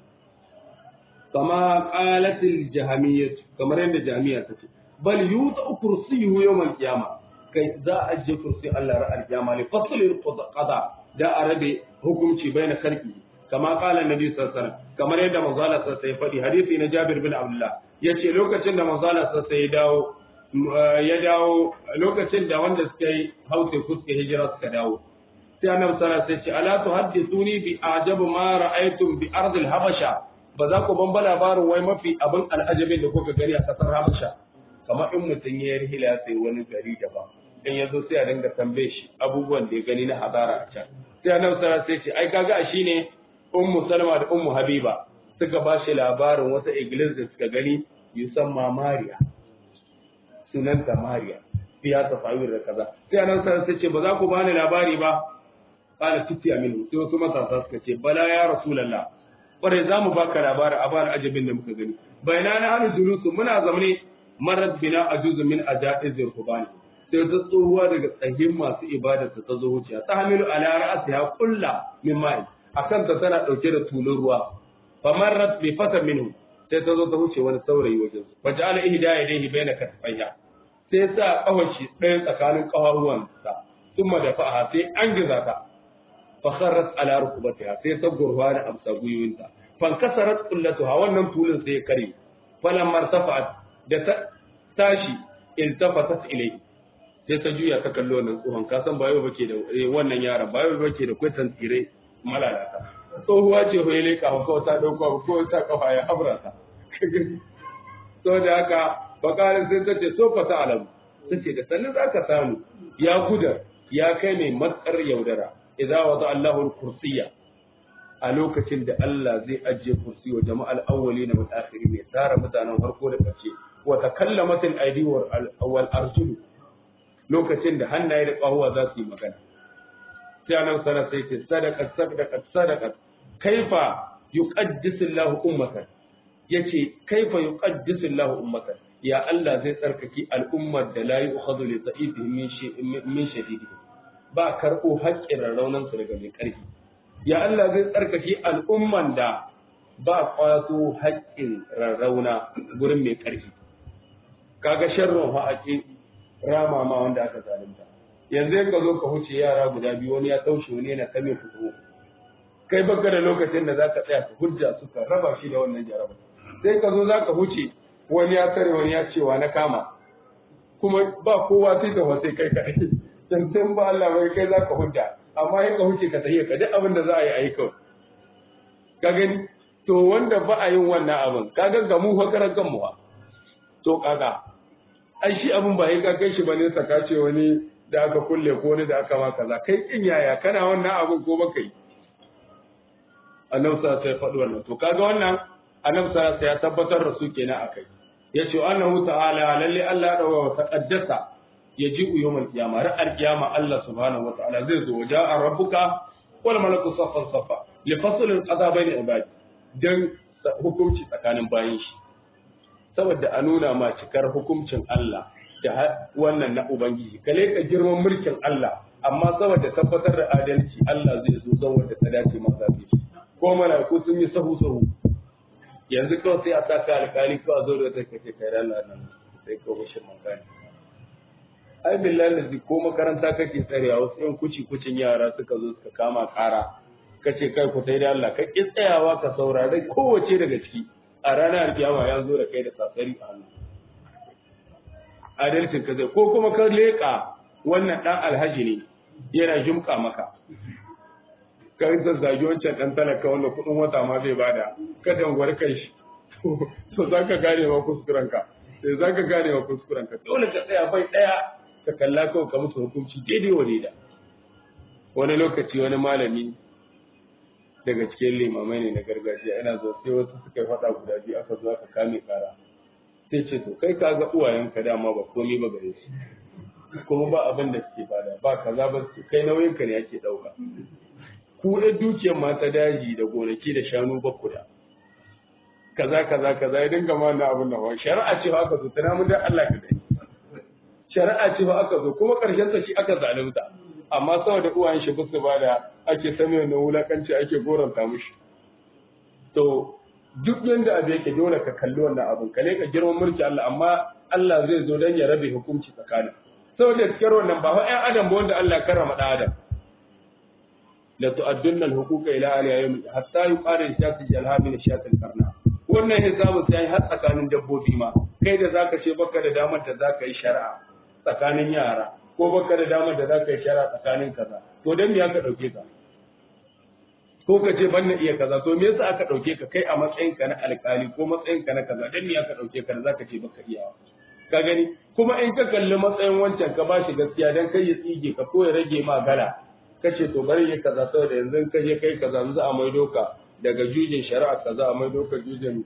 kama qalatil jahamiyyah kamar yadda jami'a ta ce bal yuta kursiyyu yawmal qiyamah kai za a je kursi Allah ra'al qiyamah li fasl al qada da arabe hukunci baina khalqi kama qala annabi sallallahu alaihi wasallam kamar yadda manzo Allah sallallahu alaihi wasallam ya faɗi hadisi na Jabir bin Abdullah yace lokacin da manzo Allah sallallahu alaihi wasallam ya dawo ya dawo lokacin da wanda suka yi hausa suka hijira suka dawo sai annabi sallallahu alaihi wasallam ya ce ala tuhaddithuni bi ajabu ma ra'aytum bi ardil habasha ba za ku ban labarin wai mafi abin al'ajabin da kuka gani a kasar habasha kamar in mutum ya yi hila sai wani gari daban in ya zo sai a dinga tambaye shi abubuwan da ya gani na hadara a can sai annabi sallallahu alaihi wasallam ya ce ai kaga shine ummu salma da ummu habiba suka ba shi labarin wata iglis da suka gani yusamma mariya sunanta mariya fiya tafawir da kaza sai annabi sallallahu alaihi wasallam ya ce ba za ku bani labari ba qala titi aminu sai wasu matasa suka ce bala ya rasulullah kwarai za mu baka labarin a bani ajabin da muka gani bayana na hannu julusu muna zamane marar bina a juzu min a jaɗin zirkubani sai ta tsohuwa daga tsahin masu ibadar ta zo wuciya ta hamilu ala ra'asi ha kulla min mai akan ta tana ɗauke da tulun ruwa fa marrat bi fata minhu sai ta zo ta wuce wani saurayi wajen su fa ja'ala ihda yadayhi bayna katfayya sai sa kawashi ɗaya tsakanin kawaruwan sa thumma da fa'a sai an giza ta fakharrat ala rukbatiha sai ta gurwa da amsa guyuwinta fankasarat kullatuha wannan tulun sai ya kare falan martafa'at da ta tashi iltafatat ilayhi sai ta juya ta kallo wannan tsohon ka san bayo bake da wannan yaron bayo bake da kwaitan tsire malalata tsohuwa ce hoye leka ko ta dauko ko ta kafa ya abrata to da haka bakarin sai ta ce so fa ta alamu tace da sanin zaka samu ya gudar ya kai mai matsar yaudara idza wada Allahu al-kursiyya a lokacin da Allah zai ajiye kursi wa jama'al awwalina wal akhirin mai tsara mutanen farko da karshe wa takallamat al-aydi wal arjul lokacin da hannaye da kahuwa za su yi magana sai annabi sallallahu alaihi wasallam sai sadaqa sadaqa sadaqa kaifa yuqaddisu Allahu ummatan yace kaifa yuqaddisu Allahu ummatan ya Allah zai tsarkaki al'ummar da la yu'khadhu li ta'ifihim min shay'in min shadidihim ba karɓo haƙƙin rarraunansu daga mai ƙarfi ya Allah zai tsarkake al'umman da ba kwaso haƙƙin rarrauna gurin mai ƙarfi kaga sharrin haƙi rama ma wanda aka zalunta yanzu ka zo ka huce yara guda biyu wani ya taushe wani yana kame fito kai baka da lokacin da zaka tsaya ka hujja suka raba shi da wannan jaraba sai ka zo zaka huce wani ya tare wani ya cewa na kama kuma ba kowa sai da wasai kai kai tantan ba Allah bai kai zaka hujja amma in ka huce ka tahiya ka duk abin da za a yi a yi kawai ka gani to wanda ba a yin wannan abin kaga ga mu fakaran kanmu ha to kaga ai shi abin ba sai ka kai shi bane saka ce wani da aka kulle ko wani da aka ma kaza kai kin yaya kana wannan abin ko baka yi annabi sallallahu alaihi faɗi wannan to kaga wannan annabi sallallahu alaihi ya tabbatar da su kenan akai yace annahu ta'ala lalle Allah ya dawo ta qaddasa yaji'u yawmal qiyamah ra'al qiyama Allah subhanahu wa ta'ala zai zo waja'a rabbuka wal malaku saffan saffa li fasl al qada bayna ibadi dan hukunci tsakanin bayin shi saboda a nuna ma cikar hukuncin Allah da wannan na ubangiji kale ka girman mulkin Allah amma saboda tabbatar da adalci Allah zai zo saboda ta dace masa shi ko malaiku sun yi sahu sahu yanzu kawai sai a saka alƙali ko a zo da take ce kai Allah nan sai ko mushin mangani ai billahi lazi ko makaranta kake tsarewa wasu yan kuci kucin yara suka zo suka kama ƙara kace kai ku sai da Allah ka ki tsayawa ka saurare kowace daga ciki a ranar kiyama ya zo da kai da sasari a hannu adalcin ka zai ko kuma ka leka wannan dan alhaji ne yana jumka maka ka yi zazzage wancan dan talaka wanda kudin wata ma zai bada ka dangwar kai shi to za ka gane wa kuskurenka sai za ka gane wa kuskurenka dole ka tsaya bai daya ka kalla kawai ka musu hukunci daidai wa daida wani lokaci wani malami daga cikin limamai ne na gargajiya yana zo sai wasu suka yi faɗa guda biyu aka zo aka kame kara sai ce to kai ka ga uwayenka dama ba komai ba gare su kuma ba abin da suke bada ba kaza ba su kai nauyinka ne ake ɗauka ku da dukiyar mata daji da gonaki da shanu ba ku da kaza kaza kaza ya dinga ma na abin da wani shari'a ce ba aka zo tana mun dan Allah ka gani shari'a ce ba aka zo kuma karshen ta shi aka zalunta amma saboda uwayen shi bisu ba da ake sami wannan wulakanci ake goranta mushi to duk yanda abu yake dole ka kalli wannan abun kale ka girman mulki Allah amma Allah zai zo dan ya rabe hukunci tsakanin saboda cikin wannan ba fa ƴan adam ba wanda Allah ya karrama dan adam la tu'addunna al-huquqa ila ahliha yawm hatta yuqaril shati jalha min shati al-qarna wannan hisabu sai har tsakanin dabbobi ma kai da zaka ce baka da damar da zaka yi shari'a tsakanin yara ko baka da damar da zaka yi shari'a tsakanin kaza to dan me aka dauke ka ko ka ce ban na iya kaza to me yasa aka dauke ka kai a matsayin ka na alkali ko matsayin ka na kaza dan me aka dauke ka da zaka ce baka iya ka gani kuma in ka kalli matsayin wancan ka bashi gaskiya dan kai ya tsige ka ko ya rage ma gala kace to bari ya kaza saboda yanzu ka je kai kaza yanzu a maido ka daga jujin shari'a kaza a maido ka jujin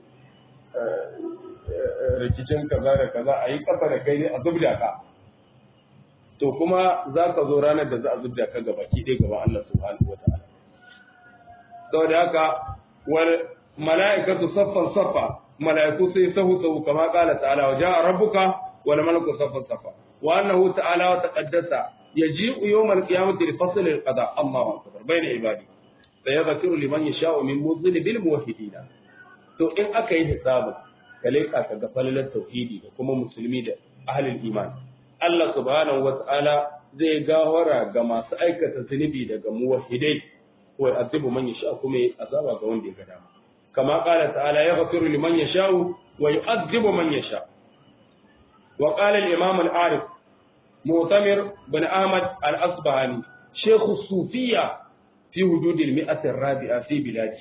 rikicin kaza da kaza a yi kafa da kai ne a zubda ka to kuma za ka zo ranar da za a zubda ka gaba ki dai gaba Allah subhanahu wa ta'ala saboda haka wal mala'ikatu saffan saffa mala'iku sai sahu sahu kama qala ta'ala wa ja'a rabbuka wal malaku saffan saffa wa annahu ta'ala wa taqaddasa yaji'u yawm al-qiyamati li fasl al-qada Allahu akbar bayna ibadi sayadhkuru liman yasha'u min mudhil bil muwahhidin to in aka yi hisabu kale ka ga falalar tauhidi da kuma musulmi da ahlul iman Allah subhanahu wa ta'ala zai gawara ga masu aikata zunubi daga muwahhidai ko azibu man yasha kuma azaba ga wanda ya ga dama kama qala ta'ala yaghfiru liman yasha'u wa yu'adhibu man yasha wa qala al-imam al-arif mu'tamir bin ahmad al-asbahani shaykh as-sufiyya fi hudud al-mi'ah ar-rabi'a fi biladi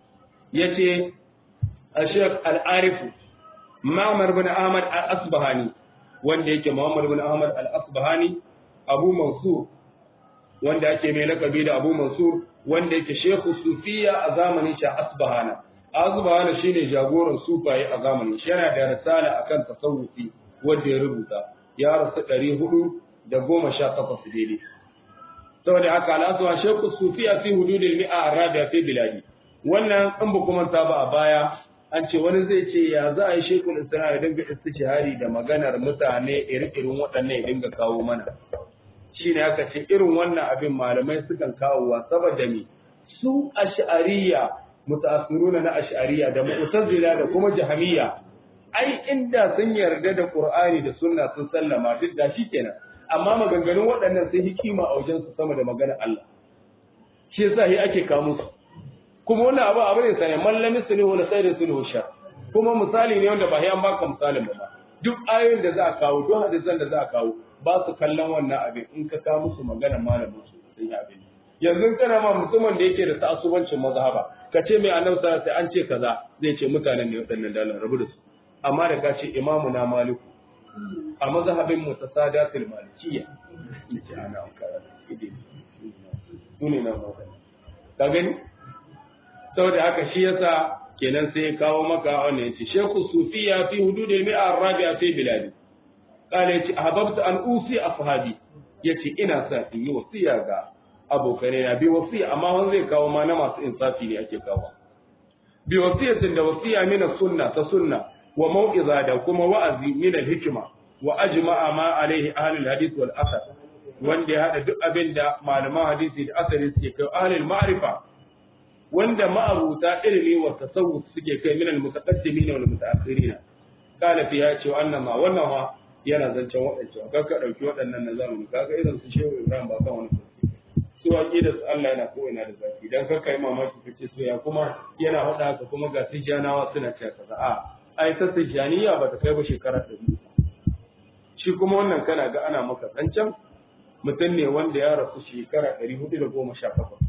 yace al-shaykh al-arif ma'mar bin ahmad al-asbahani wanda yake muhammad bin ahmad al-asbahani abu mansur wanda ake mai lakabi da abu mansur wanda yake shekhu sufiya a zamanin shi asbahana asbahana shine jagoran sufaye a zamanin shi yana da risala akan tasawufi wanda ya rubuta ya rasu ɗari hudu da goma sha takwas daidai saboda haka al'asuwa shekhu sufiya fi hududil mi'a arabiya fi biladi wannan in ba kuma ta ba a baya an ce wani zai ce ya za a yi shekul islam ya dinga istishhari da maganar mutane irin waɗannan ya dinga kawo mana shine aka ce irin wannan abin malamai sukan kawo wa saboda me su ash'ariyya mutaassiruna na ash'ariyya da mu'tazila da kuma jahamiyya ai inda sun yarda da qur'ani da sunna sun sallama duk da shikenan amma maganganun waɗannan sai hikima a wajen su sama da maganar Allah shi yasa hi ake kawo musu kuma wannan abu abu ne sai mallami sulhu la sayri sulhu shar kuma misali ne wanda ba sai an baka misalin ba duk ayoyin da za a kawo duk hadisan da za a kawo ba su kallon wannan abin in ka ka musu magana malamin su sai abin yanzu kana ma mutumin da yake da ta'assubancin mazhaba ka ce mai annabi sallallahu alaihi an ce kaza zai ce mutanen ne wadannan dalan rabu da su amma da ka ce imamu na maliku a mazhabin mutasadatul malikiyya yace ana ankara idin sune na magana ka gani saboda haka shi yasa kenan sai ya kawo maka wannan yace shekhu sufiya fi hududil mi'a ar-rabi'a fi biladi kala yace ahbabtu an usi ashabi yace ina sa in yi wasiya ga abokanai na bi wasiya amma wanda zai kawo ma na masu insafi ne ake kawo bi wasiyatin da wasiya mina sunna ta sunna wa mau'iza da kuma wa'azi min al-hikma wa ajma'a ma alaihi ahlul hadith wal athar wanda ya hada duk abin da malaman hadisi da asari suke kai ahlul ma'rifa wanda ma'abuta ilimi wa tasawuf suke kai min al-mutaqaddimin wal mutaakhirin kala fi ya ce wannan ma wannan ma yana zancen waɗancan kan ka ɗauki waɗannan na zamani kaga irin su shehu ibrahim ba kan wani kursi su waƙi da su Allah yana ko ina da zafi dan kar kai mamaki kace so ya kuma yana faɗa haka kuma ga tijjanawa suna cewa kaza a ai ta tijjaniya ba ta kai ba shekara ɗari shi kuma wannan kana ga ana maka zancen mutum ne wanda ya rasu shekara ɗari hudu da goma sha takwas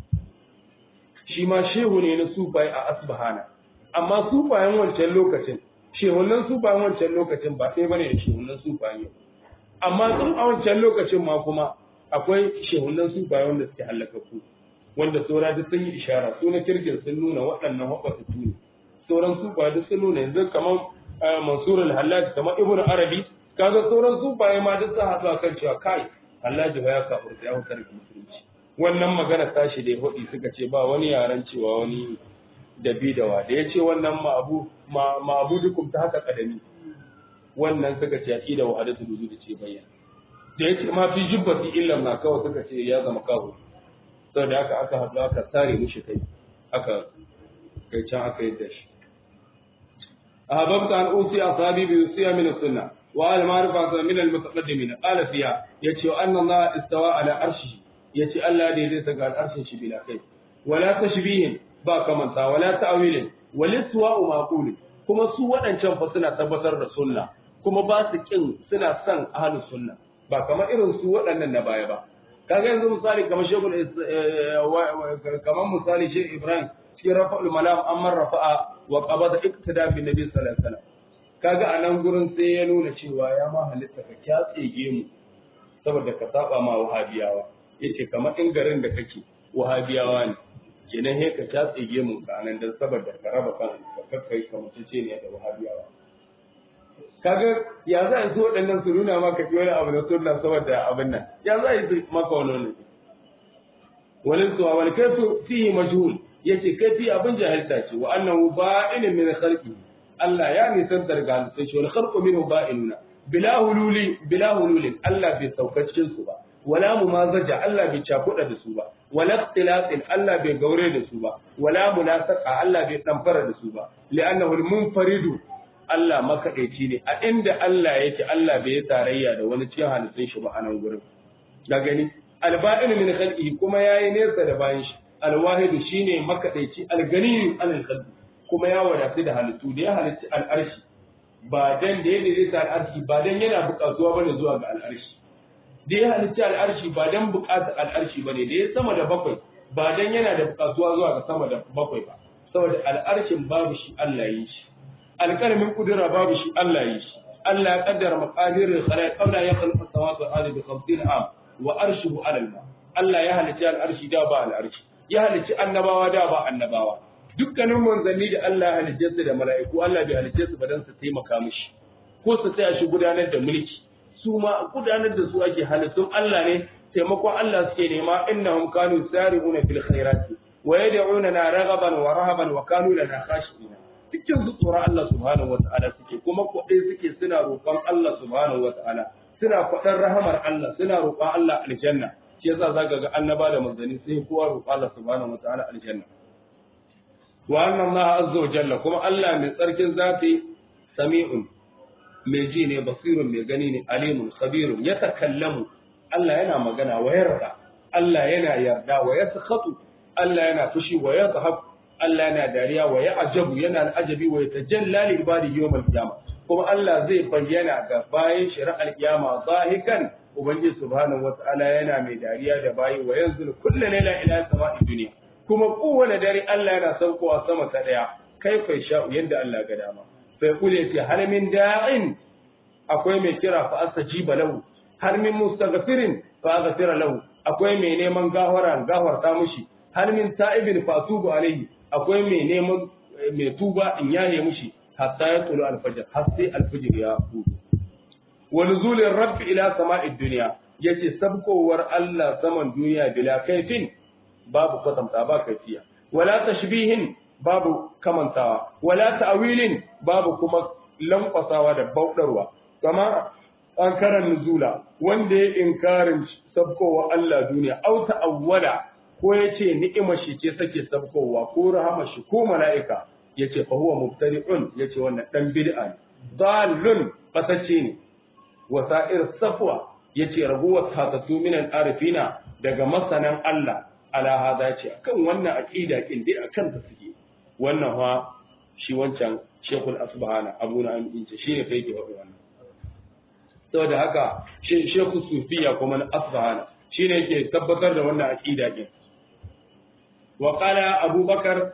shi ma shehu ne na sufai a asbahana amma sufayen wancan lokacin shehunan sufayen wancan lokacin ba sai bane da shehunan sufayen yau amma sun a wancan lokacin ma kuma akwai shehunan sufayen wanda suke halakaku wanda saura duk sun yi ishara su na kirkin sun nuna waɗannan hoɓasa ne sauran sufaye duk sun nuna yanzu kamar mansur al-hallaj kamar ibn arabi kaga sauran sufaye ma duk sun haɗu kan cewa kai hallaji ba ya kafurta ya hutar da musulunci wannan magana tashi da hudi suka ce ba wani yaran cewa wani dabi da wa da ya ce wannan ma'abu ma'abudukum ta haka kadami wannan suka ce aqida wa hadatu duzu da ce bayyana da ya ce ma fi jubbati illa na kawai suka ce ya zama kawo saboda haka aka haɗu aka tare mushi kai aka kai can aka yadda shi ahbabtu an usi ashabi bi usiya min as-sunnah wa al-ma'rifa min al-mutaqaddimin qala fiha yace anna Allah istawa ala arshihi yace Allah da zai saka al'arshin shi bila kai wala tashbihin ba kamanta wala ta'wilin wal istiwa'u maqul kuma su waɗancan fa suna tabbatar da sunna kuma ba su kin suna son ahlus sunna ba kamar irin su waɗannan na baya ba kaga yanzu misali kamar shekul kamar misali Sheikh Ibrahim cikin rafa'ul malam amman rafa'a wa qabada iqtida bi nabi sallallahu alaihi wasallam kaga a nan gurin sai ya nuna cewa ya ma halitta ka kyatse gemu saboda ka saba ma wahabiyawa yace kamar in garin da kake wahabiyawa ne kenan he ka kyatse gemun ka anan dan saboda ka raba kan ka kakkai ka mutunce ne da wahabiyawa kaga ya za a zo waɗannan su nuna maka wani abu da sunna saboda abin nan ya za a yi maka wani ne walin suwa wal kaisu fihi majhul yace kai abin jahilta ce wa annahu ba'in min khalqi Allah ya nisantar ga halittar shi wal khalqu minhu ba'inuna bila hululi bila hululin Allah bai sauka cikin su ba wala mumazaja Allah bai cakuda da su ba wala ikhtilatin Allah bai gaure da su ba wala munasaqa Allah bai damfara da su ba li'annahu al-munfaridu Allah makadaici ne a inda Allah yake Allah bai yi tarayya da wani cikin halittun shi ba a nan gurin da gani alba'in min khalqihi kuma yayi nesa da bayan shi alwahidu shine makadaici algani alal khalqi kuma ya wadatu da halittu da ya halitti al'arshi ba dan da ya daidaita al'arshi ba dan yana buƙatuwa bane zuwa ga al'arshi da ya halitti al'arshi ba dan buƙatar al'arshi bane da ya sama da bakwai ba dan yana da buƙatuwa zuwa ga sama da bakwai ba saboda al'arshin babu shi Allah yi shi alƙalamin kudura babu shi Allah yi shi Allah ya kaddara maqadirul khalaiq qabla ya khalaqa samawati wal ardi bi khamsina am wa arshuhu 'ala al-ma Allah ya halitti al'arshi da ba al'arshi ya halitti annabawa da ba annabawa dukkanin manzanni da Allah ya halicce su da mala'iku Allah bai halicce su ba dan su taimaka mishi ko su tsaya shi gudanar da mulki su ma gudanar da su ake halittun Allah ne taimakon Allah suke nema innahum kanu sari'una fil khairati wa yad'una raghaban wa rahaban wa kanu lana khashi'ina dukkan su tsoron Allah subhanahu wata'ala suke kuma kodai suke suna roƙon Allah subhanahu wata'ala suna faɗan rahamar Allah suna roƙon Allah aljanna shi yasa zaka ga annaba da manzanni sai kowa roƙon Allah subhanahu wata'ala aljanna wa anna Allah azza wa jalla kuma Allah mai tsarkin zafi sami'un mai ji ne basirun mai gani ne alimun khabirun ya takallamu Allah yana magana wa yarda Allah yana yarda wa yaskhatu Allah yana fushi wa yadhhab Allah yana dariya wa ya'jabu yana al'ajabi wa yatajalla li ibadihi yawm al-qiyamah kuma Allah zai bayyana ga bayan shari'ar kiyama zahikan ubangiji subhanahu wata'ala yana mai dariya da bayi wa yanzulu kullu layla ila sama'i dunya kuma kowane dare Allah yana saukowa sama ta daya kai fa sha yanda Allah ga dama sai kule ce har min da'in akwai mai kira fa astajiba lahu har min mustaghfirin fa aghfira lahu akwai mai neman gafara gafarta mushi har min ta'ibin fa tubu alaihi akwai mai neman mai tuba in yaye mushi hatta ya tulu alfajr har sai alfajr ya hudu wa nuzulin rabbi ila sama'id dunya yace sabkowar Allah saman duniya bila kaifin babu kwatanta ba kaifiya wala tashbihin babu kamantawa wala ta'wilin babu kuma lankwasawa da baudarwa kama an karan nuzula wanda ya inkarin sabkowa Allah duniya au ta'awwala ko yace ni'imar shi ce sake sabkowa ko rahama shi ko mala'ika yace fa huwa mubtadi'un yace wannan dan bid'a ne dallun fasacce ne wasa'ir safwa yace raguwar hatatu minan arifina daga masanan Allah ala hada ce akan wannan aqida kin dai akan ta suke wannan fa shi wancan Sheikhul Asbahana Abu Na'im din ce shine fa yake faɗi wannan saboda haka shi Sheikhu Sufiya kuma na Asbahana shine yake tabbatar da wannan aqida kin wa qala Abu Bakar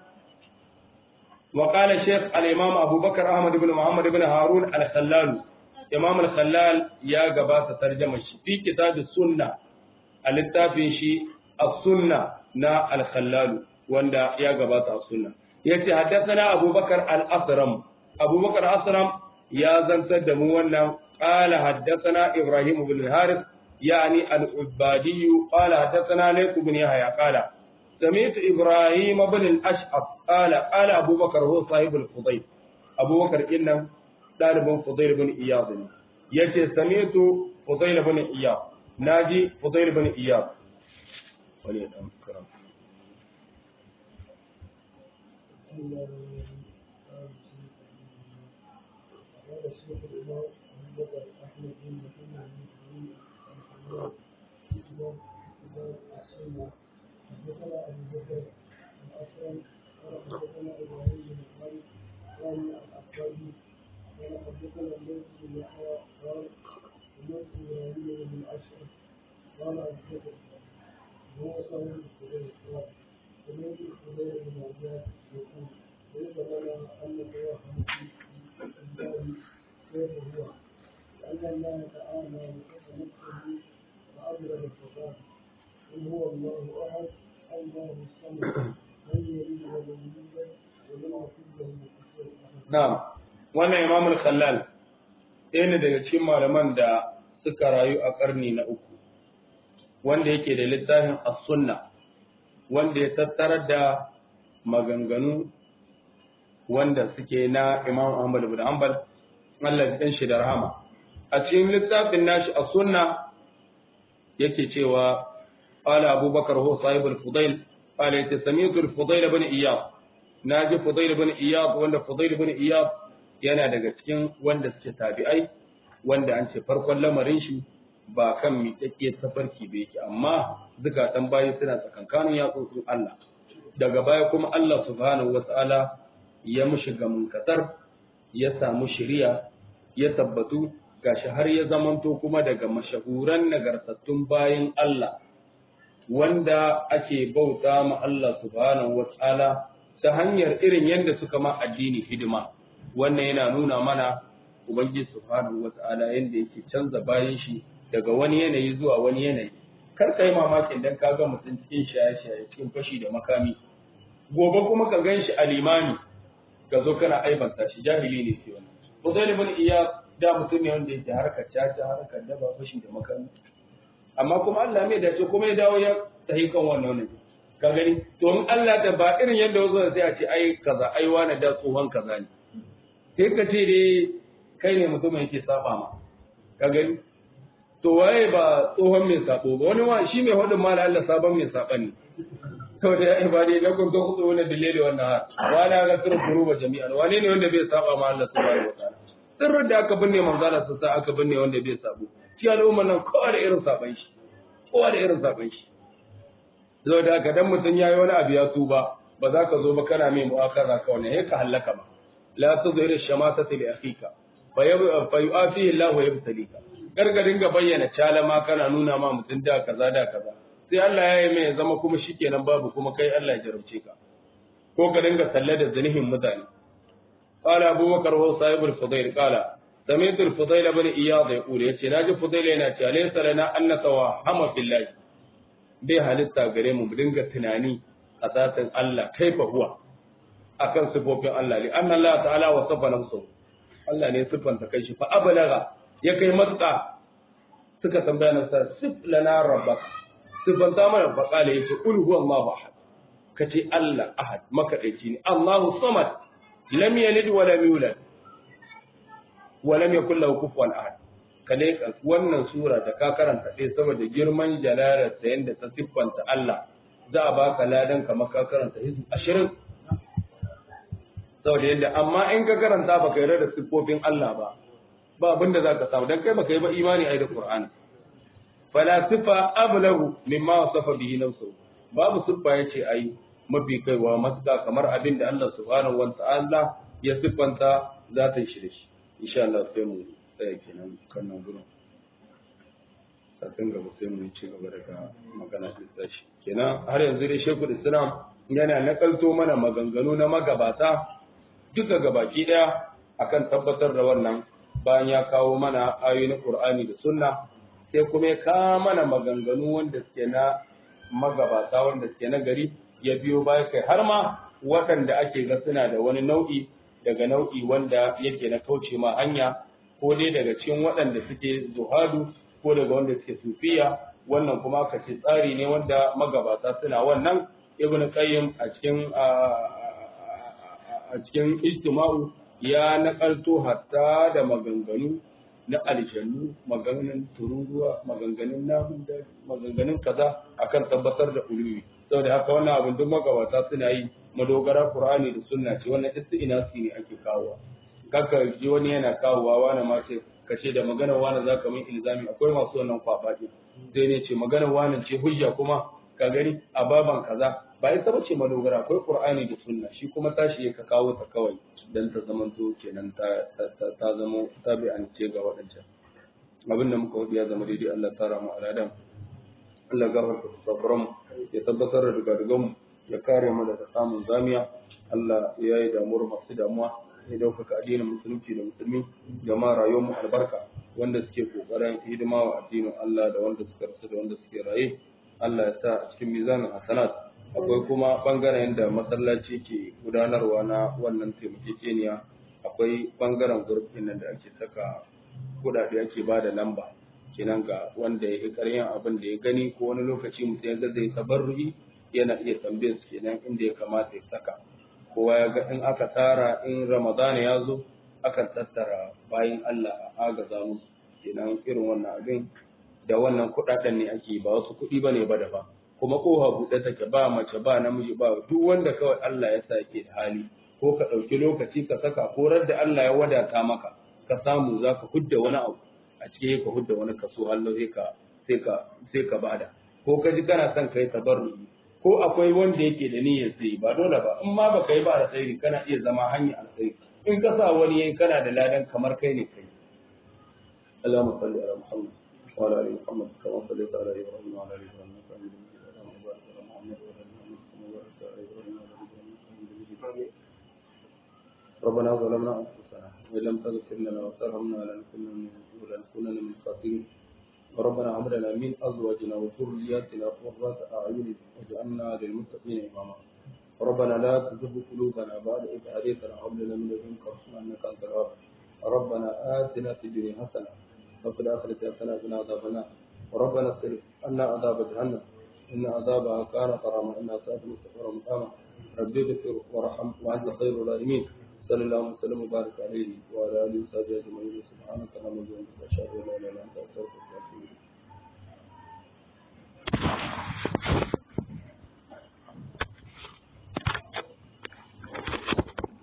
wa qala Sheikh al-Imam Abu Bakar Ahmad ibn Muhammad ibn Harun al-Khallal Imam al-Khallal ya gabata tarjuma shi fi kitab as-sunnah al-littafin shi as-sunnah na al-Khallal wanda ya gabata as-sunnah yace haddathana Abu Bakar al-Asram Abu Bakar al-Asram ya zantar da mu wannan qala haddathana Ibrahim ibn al-Harith yani al-Ubadi qala haddathana Layth ibn Yahya qala سمعت إبراهيم بن الأشعث قال قال أبو بكر هو صاحب الفضيل أبو بكر إنه طالب فضيل بن إياض يجي سمعت فضيل بن إياض ناجي فضيل بن إياض ولي الكرام حدثنا أبو بكر أسلم قال حدثنا إبراهيم بن خالد قال الأخباري قال حدثنا الليث بن يحيى قال سمعت إبراهيم بن أشرف قال الحدث هو صاحب الخدير قال سمعت الخدير بن عباد يقول ليس لنا أن نتوهم في الله كيف هو لأن الله تعالى وصف نفسه وأبرز الفقار قل هو الله أحد الله الصمد لم يلد ولم يولد ولم يكن له كفوا أحد. na'am wannan Imam al-Khallal ɗaya ne daga cikin malaman da suka rayu a ƙarni na uku wanda yake da littafin as-sunna wanda ya tattarar da maganganu wanda suke na Imam Ahmad ibn Hanbal Allah ya shi da rahama a cikin littafin nashi as-sunna yake cewa qala Abubakar huwa sahibul Fudail qala yace sami'tu al-Fudail ibn Iyad naji Fudail ibn Iyad wanda Fudail ibn Iyad yana daga cikin wanda suke tabi'ai wanda an ce farkon lamarin shi ba kan miƙaƙƙiyar tafarki ba yake amma zukatan bayi suna tsakankanin yatsotsin Allah daga baya kuma Allah subhanahu wata'ala ya mushi gamunkatar ya samu shiriya ya tabbatu gashi har ya zamanto kuma daga mashahuran nagartattun bayin Allah wanda ake bauta ma Allah subhanahu wata'ala ta hanyar irin yadda suka ma addini hidima wannan yana nuna mana ubangiji subhanahu wata'ala yadda yake canza bayan shi daga wani yanayi zuwa wani yanayi kar kai mamakin dan kaga mutum cikin shaye-shaye cikin fashi da makami gobe kuma ka ganshi alimani ka zo kana aibanta shi jahili ne ke wannan Fudail ibn Iyad da mutum ne wanda yake harkar caca harkar daba fashi da makami amma kuma Allah mai dace kuma ya dawo ya tahi kan wannan ne ka gani to in Allah da ba irin yadda wazo sai a ce ai kaza ai wani da tsohon kaza ne sai ka ce dai kai ne mutum yake saba ma ka gani to waye ba tsohon mai sabo ba wani wa shi mai hudun ma Allah sabon mai saban ne to da ya ibadi da kun to kudu wannan dalili wannan har wala ga sirru kuruba jami'an wani ne wanda bai saba ma Allah subhanahu wataala sirrin da aka binne manzala sa sa aka binne wanda bai sabo shi al'umma nan kowa da irin saban shi kowa da irin saban shi zo da haka dan mutun yayi wani abu ya tuba ba za ka zo ba kana mai mu'akaza ka wannan sai ka halaka ba la tuzhir ash-shamatati li akhika fa yu'afihi Allah wa yabtalika garga dinga bayyana calama kana nuna ma mutun da kaza da kaza sai Allah ya yi mai zama kuma shikenan babu kuma kai Allah ya jarumce ka ko ka dinga salle da zanihin mutane qala abubakar wa sahibul fudail qala sami'tu al-fudail ibn iyad yaqulu yace naji fudail yana cewa laysa lana an natawahama billahi bai halitta gare mu dinga tunani a zatin Allah kaifa huwa akan sifofin Allah li anna Allah ta'ala wasafa nafsuhu Allah ne sifanta kai shi fa ablaga ya kai matsa suka tambaya na sa sif lana rabbaka sifanta mana fa kala yace qul huwa Allahu ahad kace Allah ahad makadaici ne Allahu samad lam yalid wa lam yulad wa lam yakul lahu kufuwan ahad kale wannan sura da ka karanta dai saboda girman jalalar ta yanda ta siffanta Allah za a baka ladan kamar ka karanta hizu ashirin saboda yadda amma in ka karanta baka yarda da siffofin Allah ba ba abinda zaka samu dan kai baka yi ba imani ai da Qur'ani fala sifa ablahu mimma wasafa bihi nafsuhu babu siffa yace ai mafi kaiwa matuka kamar abinda Allah subhanahu wa ta'ala ya siffanta za ta shi da shi insha Allah sai mu tsaya kenan kan nan gurin satin gaba sai mu ci gaba da magana da shi kenan har yanzu dai Sheikhul Islam yana nakalto mana maganganu na magabata duka gabaki daya akan tabbatar da wannan bayan ya kawo mana ayoyi na Qur'ani da Sunna sai kuma ya kawo mana maganganu wanda suke na magabata wanda suke na gari ya biyo baya kai har ma waɗanda ake ga suna da wani nau'i daga nau'i wanda yake na kauce ma hanya ko dai daga cikin waɗanda suke zuhadu ko daga wanda suke sufiya wannan kuma ka ce tsari ne wanda magabata suna wannan ibn qayyim a cikin a cikin ijtima'u ya nakalto hatta da maganganu na aljannu maganganun tururuwa maganganun nahu da maganganun kaza akan tabbatar da ulumi saboda haka wannan abin duk magabata suna yi madogara qur'ani da sunna ce wannan istinasi ne ake kawowa kaka ji wani yana kawowa wani ma ce kace da magana wani zaka min ilzami akwai masu wannan kwabaji sai ne ce magana wani ce hujja kuma ka gani a baban kaza ba ita bace madogara akwai qur'ani da sunna shi kuma tashi ka kawo ta kawai dan ta zamanto kenan ta ta zama tabi'an ce ga wadancan abin da muka wadi ya zama daidai Allah tara mu aladan Allah gafarta sabran ya tabbatar da dugadugan mu ya kare mu daga samun zamiya Allah ya yi damuwar masu damuwa ya daukaka addinin musulunci da musulmi da ma rayuwar mu albarka wanda suke kokarin hidima wa addinin Allah da wanda suka rasu da wanda suke raye Allah ya sa a cikin mizanin hasanat akwai kuma bangaren da masallaci ke gudanarwa na wannan taimakekeniya akwai bangaren gurbin nan da ake saka kudade ake ba da lamba kenan ga wanda ya yi karyan abin da ya gani ko wani lokaci mutum ya ga zai tabarru'i yana iya tambayar su kenan inda ya kamata ya saka kowa ya ga in aka tara in ramadana ya zo akan tattara bayan Allah a agaza musu kenan irin wannan abin da wannan kudaden ne ake ba wasu kuɗi bane ba da ba kuma koha buɗe take ba mace ba namiji ba duk wanda kawai Allah ya sa ke da hali ko ka ɗauki lokaci ka saka ko da Allah ya wadata maka ka samu za ka hudda wani abu a cikin ka hudda wani kaso Allah sai ka sai ka sai ka bada ko ka ji kana son kai tabarruki ko akwai wanda yake da niyyar sai ba dole ba in ma baka yi ba alkhairi kana iya zama hanya alkhairi in ka sa wani yayi kana da ladan kamar kai ne kai Allahumma salli ala Muhammad wa ala ali Muhammad kama sallaita ala Ibrahim wa ala ali Ibrahim innaka Hamidum Majid Allahumma barik ala Muhammad wa ala ali Muhammad kama barakta ala Ibrahim wa ala ali Ibrahim innaka Hamidum Majid ربنا ظلمنا أنفسنا وإن لم تغفر لنا وترحمنا لنكونن من الخاسرين ربنا هب لنا من أزواجنا وذرياتنا قرة أعين واجعلنا للمتقين إماما ربنا لا تزغ قلوبنا بعد إذ هديتنا وهب لنا من لدنك رحمة إنك أنت الوهاب ربنا آتنا في الدنيا حسنة وفي الآخرة حسنة وقنا عذاب النار ربنا اصرف عنا عذاب جهنم إن عذابها كان غراما إنها ساءت مستقرا مقاما رب اغفر وارحم وأنت خير الراحمين صلى الله وسلم وبارك عليه وعلى آله وصحبه أجمعين سبحانك اللهم وبحمدك أشهد أن لا إله إلا أنت أستغفرك وأتوب إليك